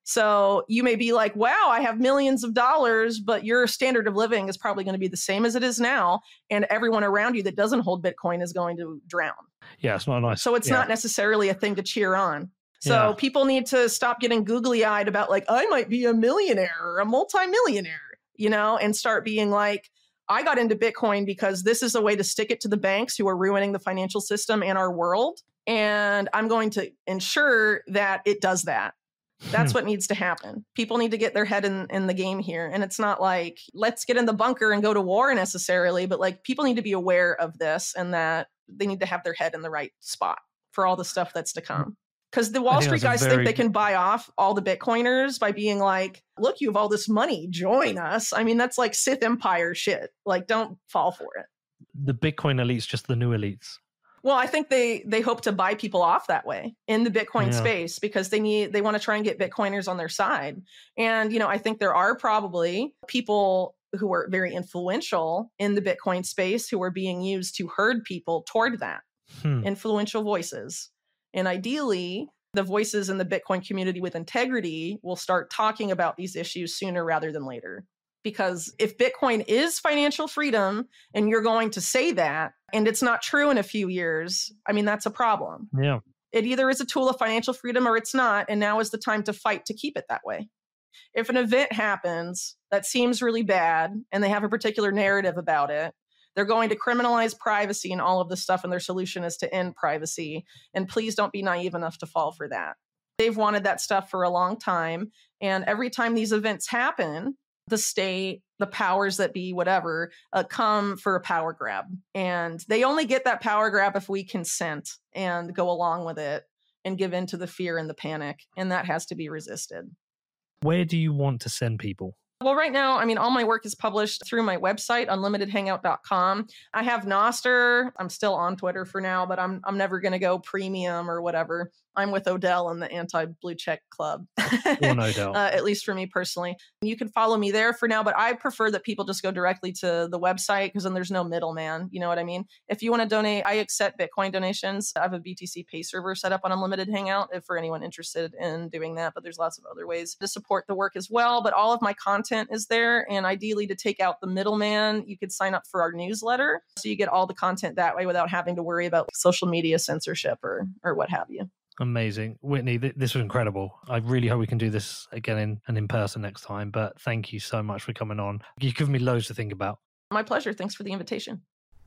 So you may be like, wow, I have millions of dollars, but your standard of living is probably going to be the same as it is now. And everyone around you that doesn't hold Bitcoin is going to drown. Yeah, it's not nice. So it's yeah. not necessarily a thing to cheer on. So Yeah. people need to stop getting googly eyed about like, I might be a millionaire or a multimillionaire, you know, and start being like, I got into Bitcoin because this is a way to stick it to the banks who are ruining the financial system and our world. And I'm going to ensure that it does that. That's what needs to happen. People need to get their head in, in the game here. And it's not like, let's get in the bunker and go to war necessarily, but like people need to be aware of this and that they need to have their head in the right spot for all the stuff that's to come. Because the Wall Street guys very... think they can buy off all the Bitcoiners by being like, look, you have all this money, join us. I mean, that's like Sith Empire shit. Like, don't fall for it. The Bitcoin elite's just the new elites. Well, I think they they hope to buy people off that way in the Bitcoin Yeah. space because they need they want to try and get Bitcoiners on their side. And, you know, I think there are probably people who are very influential in the Bitcoin space who are being used to herd people toward that. Hmm. Influential voices. And ideally, the voices in the Bitcoin community with integrity will start talking about these issues sooner rather than later. Because if Bitcoin is financial freedom and you're going to say that, and it's not true in a few years, I mean, that's a problem. Yeah. It either is a tool of financial freedom or it's not. And now is the time to fight to keep it that way. If an event happens that seems really bad and they have a particular narrative about it, they're going to criminalize privacy and all of this stuff. And their solution is to end privacy. And please don't be naive enough to fall for that. They've wanted that stuff for a long time. And every time these events happen, the state, the powers that be, whatever, uh, come for a power grab. And they only get that power grab if we consent and go along with it and give in to the fear and the panic. And that has to be resisted. Where do you want to send people? Well, right now, I mean, all my work is published through my website, unlimited hangout dot com. I have Nostr. I'm still on Twitter for now, but I'm I'm never going to go premium or whatever. I'm with Odell in the anti-blue check club, One Odell. uh, at least for me personally. You can follow me there for now, but I prefer that people just go directly to the website because then there's no middleman. You know what I mean? If you want to donate, I accept Bitcoin donations. I have a B T C Pay server set up on Unlimited Hangout if for anyone interested in doing that, but there's lots of other ways to support the work as well. But all of my content is there, and ideally to take out the middleman, you could sign up for our newsletter so you get all the content that way without having to worry about social media censorship or or what have you. Amazing. Whitney, th- this was incredible. I really hope we can do this again in, and in person next time. But thank you so much for coming on. You've given me loads to think about. My pleasure. Thanks for the invitation.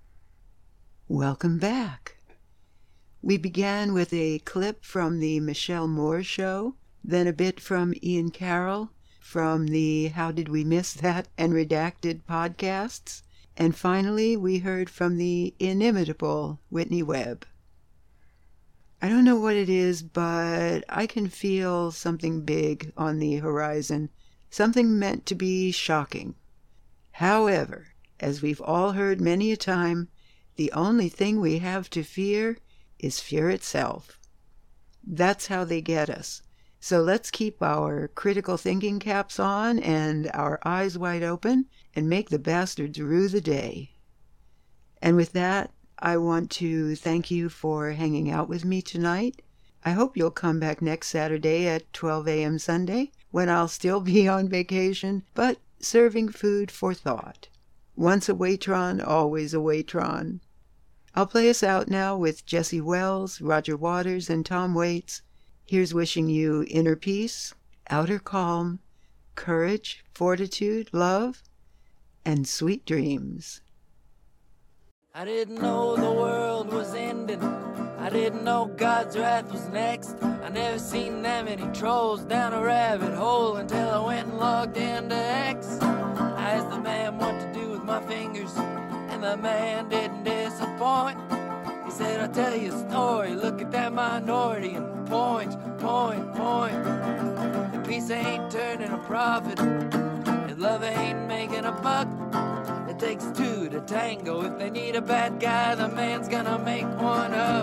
Welcome back. We began with a clip from the Michelle Moore Show, then a bit from Ian Carroll from the How Did We Miss That and Redacted podcasts, and finally we heard from the inimitable Whitney Webb. I don't know what it is, but I can feel something big on the horizon, something meant to be shocking. However, as we've all heard many a time, the only thing we have to fear is fear itself. That's how they get us. So let's keep our critical thinking caps on and our eyes wide open and make the bastards rue the day. And with that, I want to thank you for hanging out with me tonight. I hope you'll come back next Saturday at twelve a.m. Sunday, when I'll still be on vacation, but serving food for thought. Once a Waitron, always a Waitron. I'll play us out now with Jesse Wells, Roger Waters, and Tom Waits. Here's wishing you inner peace, outer calm, courage, fortitude, love, and sweet dreams. I didn't know the world was ending. I didn't know God's wrath was next. I never seen that many trolls down a rabbit hole until I went and logged into X. I asked the man what to do with my fingers, and the man didn't disappoint. He said, I'll tell you a story, look at that minority, and point, point, point. And peace ain't turning a profit, and love ain't making a buck. It takes two to tango. If they need a bad guy, the man's gonna make one up.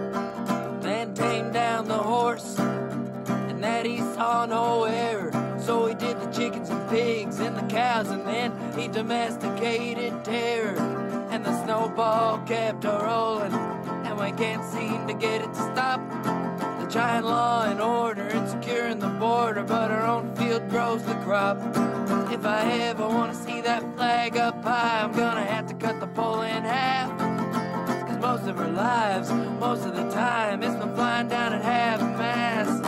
Man tamed down the horse, and that he saw no error. So He domesticated terror, and the snowball kept a rolling, and we can't seem to get it to stop. The giant law and order and securing the border, but our own field grows the crop. If I ever want to see that flag up high, I'm gonna have to cut the pole in half. Cause most of our lives, most of the time, it's been flying down at half mast.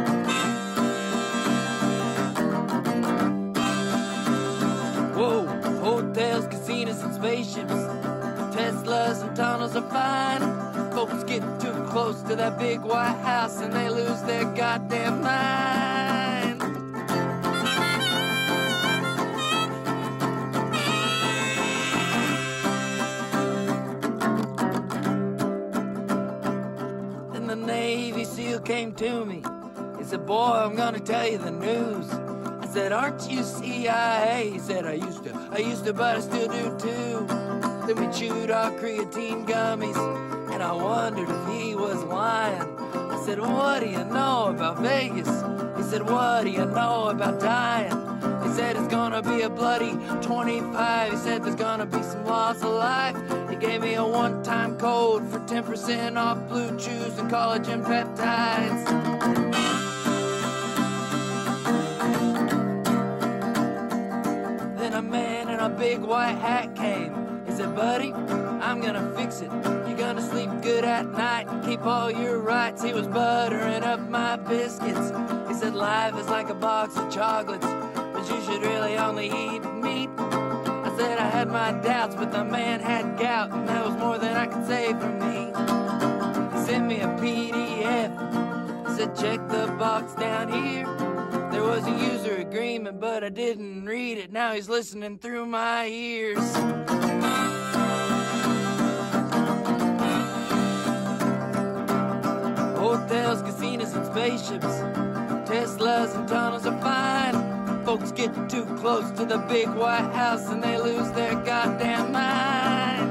Whoa, hotels, casinos, and spaceships, Teslas and tunnels are fine. Folks get too close to that big White House and they lose their goddamn mind. Then the Navy SEAL came to me. He said, boy, I'm gonna tell you the news. I said, aren't you C I A? He said, I used to, I used to, but I still do too. Then we chewed our creatine gummies, and I wondered if he was lying. I said, what do you know about Vegas? He said, what do you know about dying? He said, it's gonna be a bloody twenty-five. He said, there's gonna be some loss of life. He gave me a one-time code for ten percent off Blue Chews and collagen peptides. Then a man in a big white hat came. He said, buddy, I'm gonna fix it. You're gonna sleep good at night and keep all your rights. He was buttering up my biscuits. He said, life is like a box of chocolates, but you should really only eat meat. I said I had my doubts, but the man had gout, and that was more than I could say for me. He sent me a P D F. He said, check the box down here. There was a user agreement, but I didn't read it. Now he's listening through my ears. Hotels, casinos, and spaceships, Teslas and tunnels are fine. Folks get too close to the big White House and they lose their goddamn mind.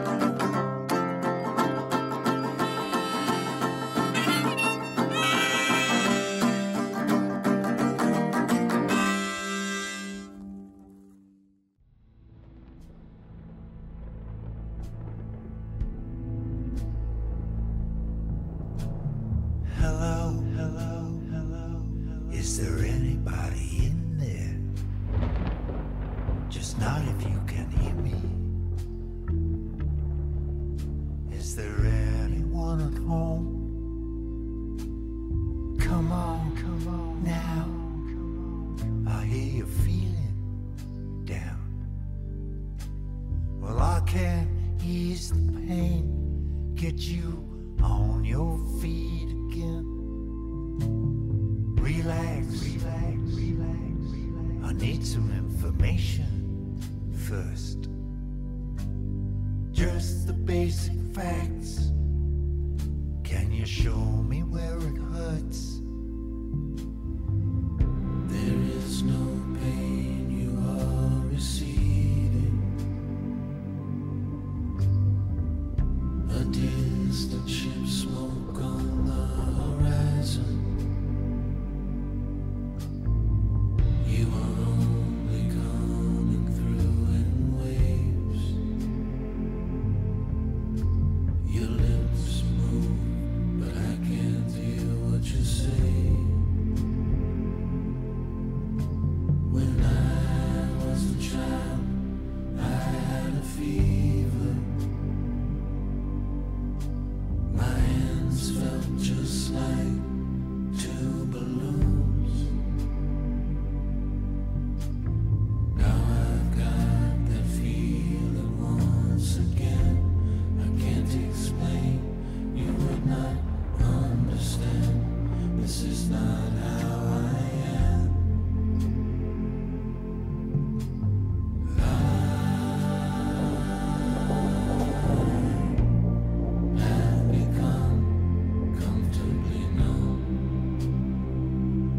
Hello, hello, hello. Is there anybody in there? Just not if you can hear me. Is there anyone at home? Come on, come on now. I hear you feeling down. Well, I can ease the pain, get you on your feet again. Relax, relax, relax, relax. I need some information first. Just the basic facts. Can you show me where it hurts? There is no pain, you are receding. A distant ship smoke on the horizon. You are only coming through in waves. Your lips move, but I can't hear what you say. When I was a child, I had a fever. My hands felt just like two balloons. Now I've got that feeling once again. I can't explain, you would not understand. This is not how I am. I've become comfortably numb.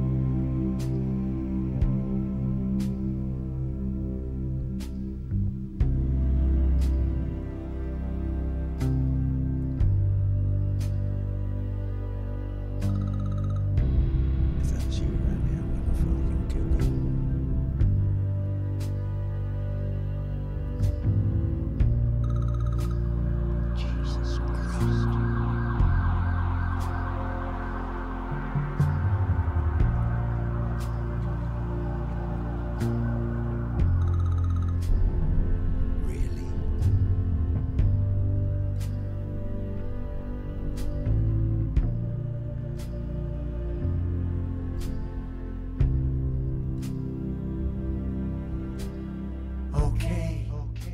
Okay,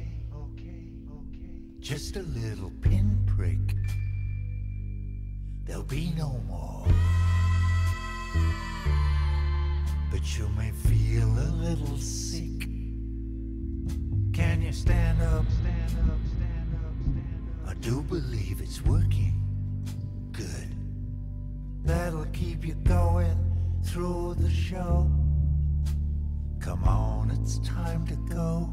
just a little pinprick. There'll be no more. But you may feel a little sick. Can you stand up? Stand up, stand up, stand up. I do believe it's working. Good. That'll keep you going through the show. Come on, it's time to go.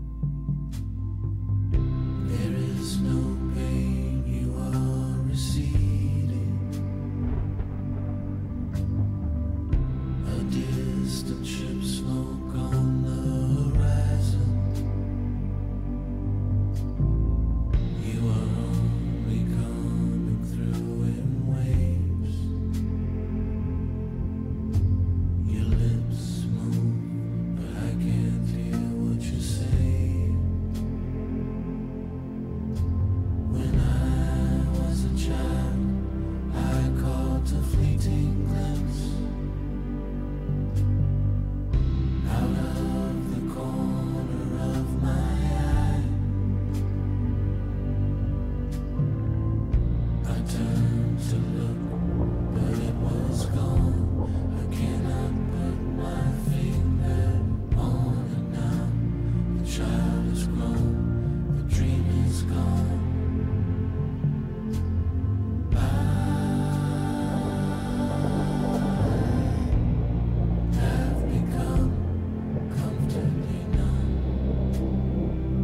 There is no pain, you are receding. A distant ship smoke on the horizon. You are only coming through in waves. Your lips move, but I can't hear what you say. When I was a child, I caught a fleeting glimpse out of the corner of my eye. I turned to look, but it was gone. I cannot put my finger on it now. The child is grown, the dream is gone. Have become comfortably numb.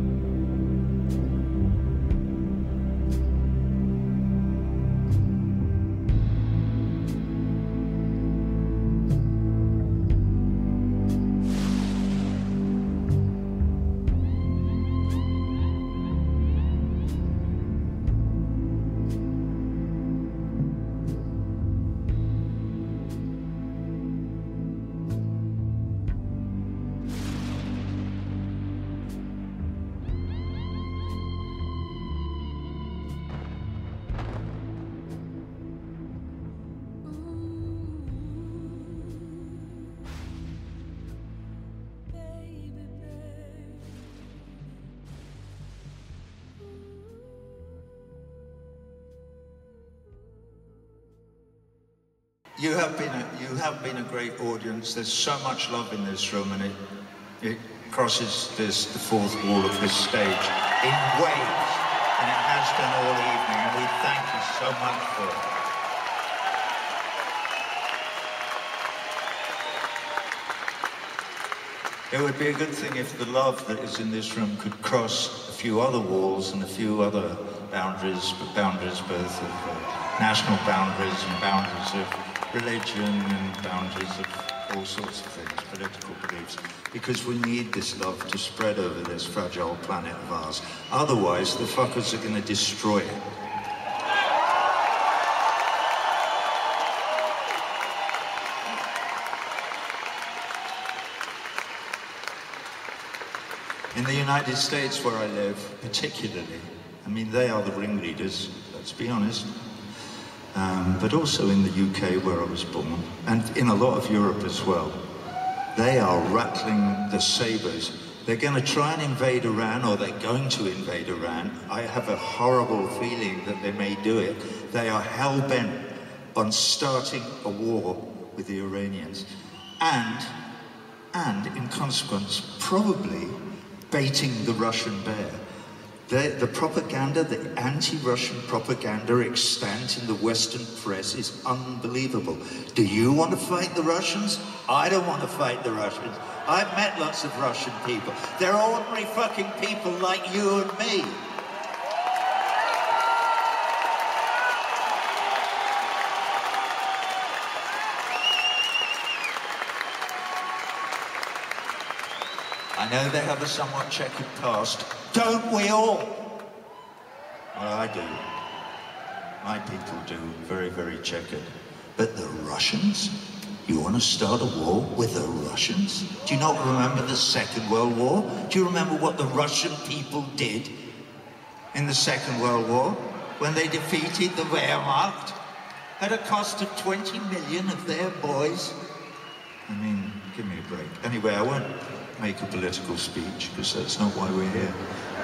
You have been a, you have been a great audience. There's so much love in this room, and it it crosses this the fourth wall of this stage in waves, and it has done all evening. And we thank you so much for it. It would be a good thing if the love that is in this room could cross a few other walls and a few other boundaries, but boundaries both of uh, national boundaries and boundaries of religion and boundaries of all sorts of things, political beliefs, because we need this love to spread over this fragile planet of ours. Otherwise, the fuckers are going to destroy it. In the United States, where I live, particularly, I mean, they are the ringleaders, let's be honest. Um, but also in the U K, where I was born, and in a lot of Europe as well. They are rattling the sabers. They're going to try and invade Iran, or they're going to invade Iran. I have a horrible feeling that they may do it. They are hell-bent on starting a war with the Iranians. And, and in consequence, probably baiting the Russian bear. The, the propaganda, the anti-Russian propaganda extant in the Western press is unbelievable. Do you want to fight the Russians? I don't want to fight the Russians. I've met lots of Russian people. They're ordinary fucking people like you and me. I know they have a somewhat checkered past. Don't we all? Well, I do. my people do, very, very checkered. But the Russians? You want to start a war with the Russians? Do you not remember the Second World War? Do you remember what the Russian people did in the Second World War when they defeated the Wehrmacht at a cost of twenty million of their boys? I mean, give me a break. Anyway, I won't make a political speech because that's not why we're here.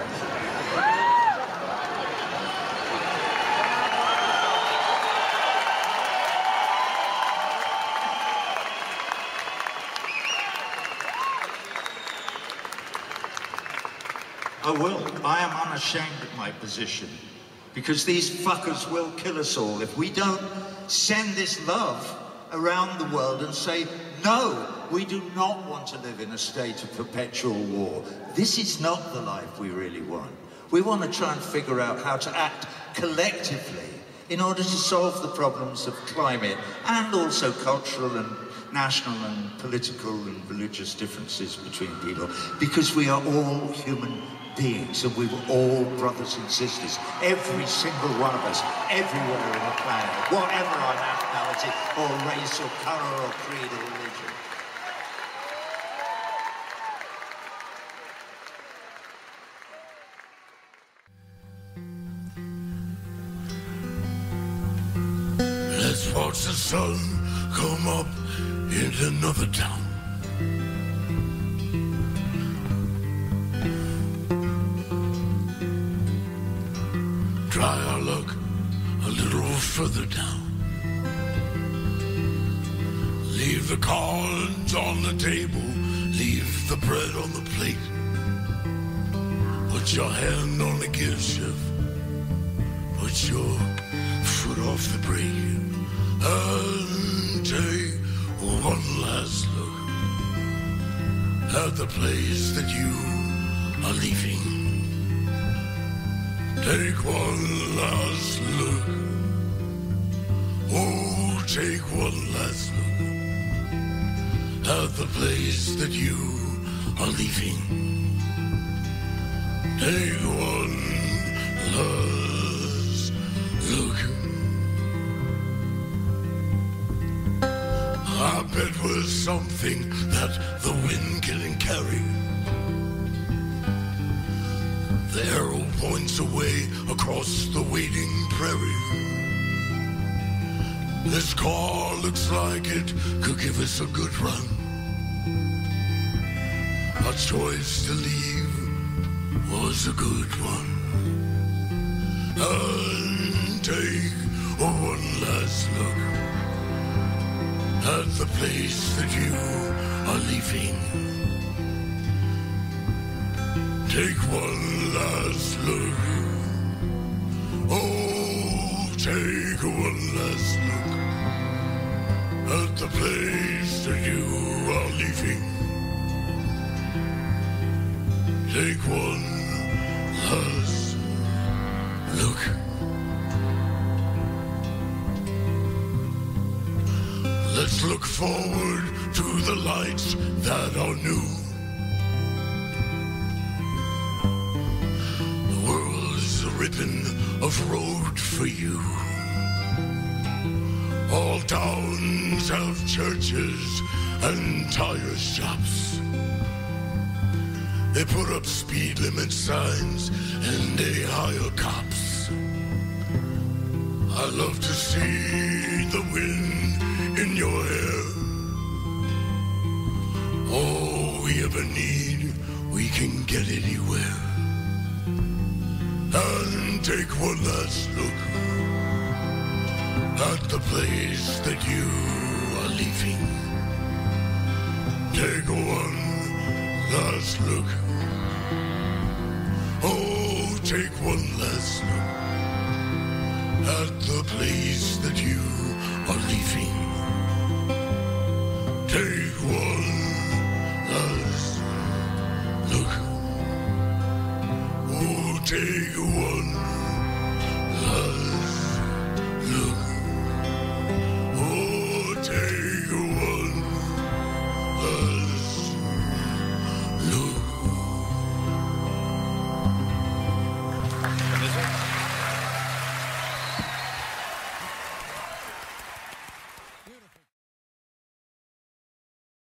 I will. I am unashamed of my position, because these fuckers will kill us all if we don't send this love around the world and say, no, we do not want to live in a state of perpetual war. This is not the life we really want. We want to try and figure out how to act collectively in order to solve the problems of climate and also cultural and national and political and religious differences between people, because we are all human beings and we were all brothers and sisters, every single one of us, everywhere on the planet, whatever our nationality or race or colour or creed or religion. Let's watch the sun come up in another town. Try our luck a little further down. Leave the cards on the table, leave the bread on the plate. Put your hand on the gear shift, put your foot off the brake, and take one last look at the place that you are leaving. Take one last look. Oh, take one last look at the place that you are leaving. Take one last look. I bet we're something that the wind can carry. The arrow points away across the waiting prairie. This car looks like it could give us a good run. Our choice to leave was a good one. And take one last look at the place that you are leaving. Take one last look. Oh, take one last look at the place that you are leaving. Take one last look. Let's look forward to the lights that are new. Ribbon of road for you. All towns have churches and tire shops. They put up speed limit signs and they hire cops. I love to see the wind in your hair. All we ever need, we can get anywhere. And take one last look at the place that you are leaving. Take one last look. Oh, take one last look at the place that you are leaving. Take one last look. Oh, take one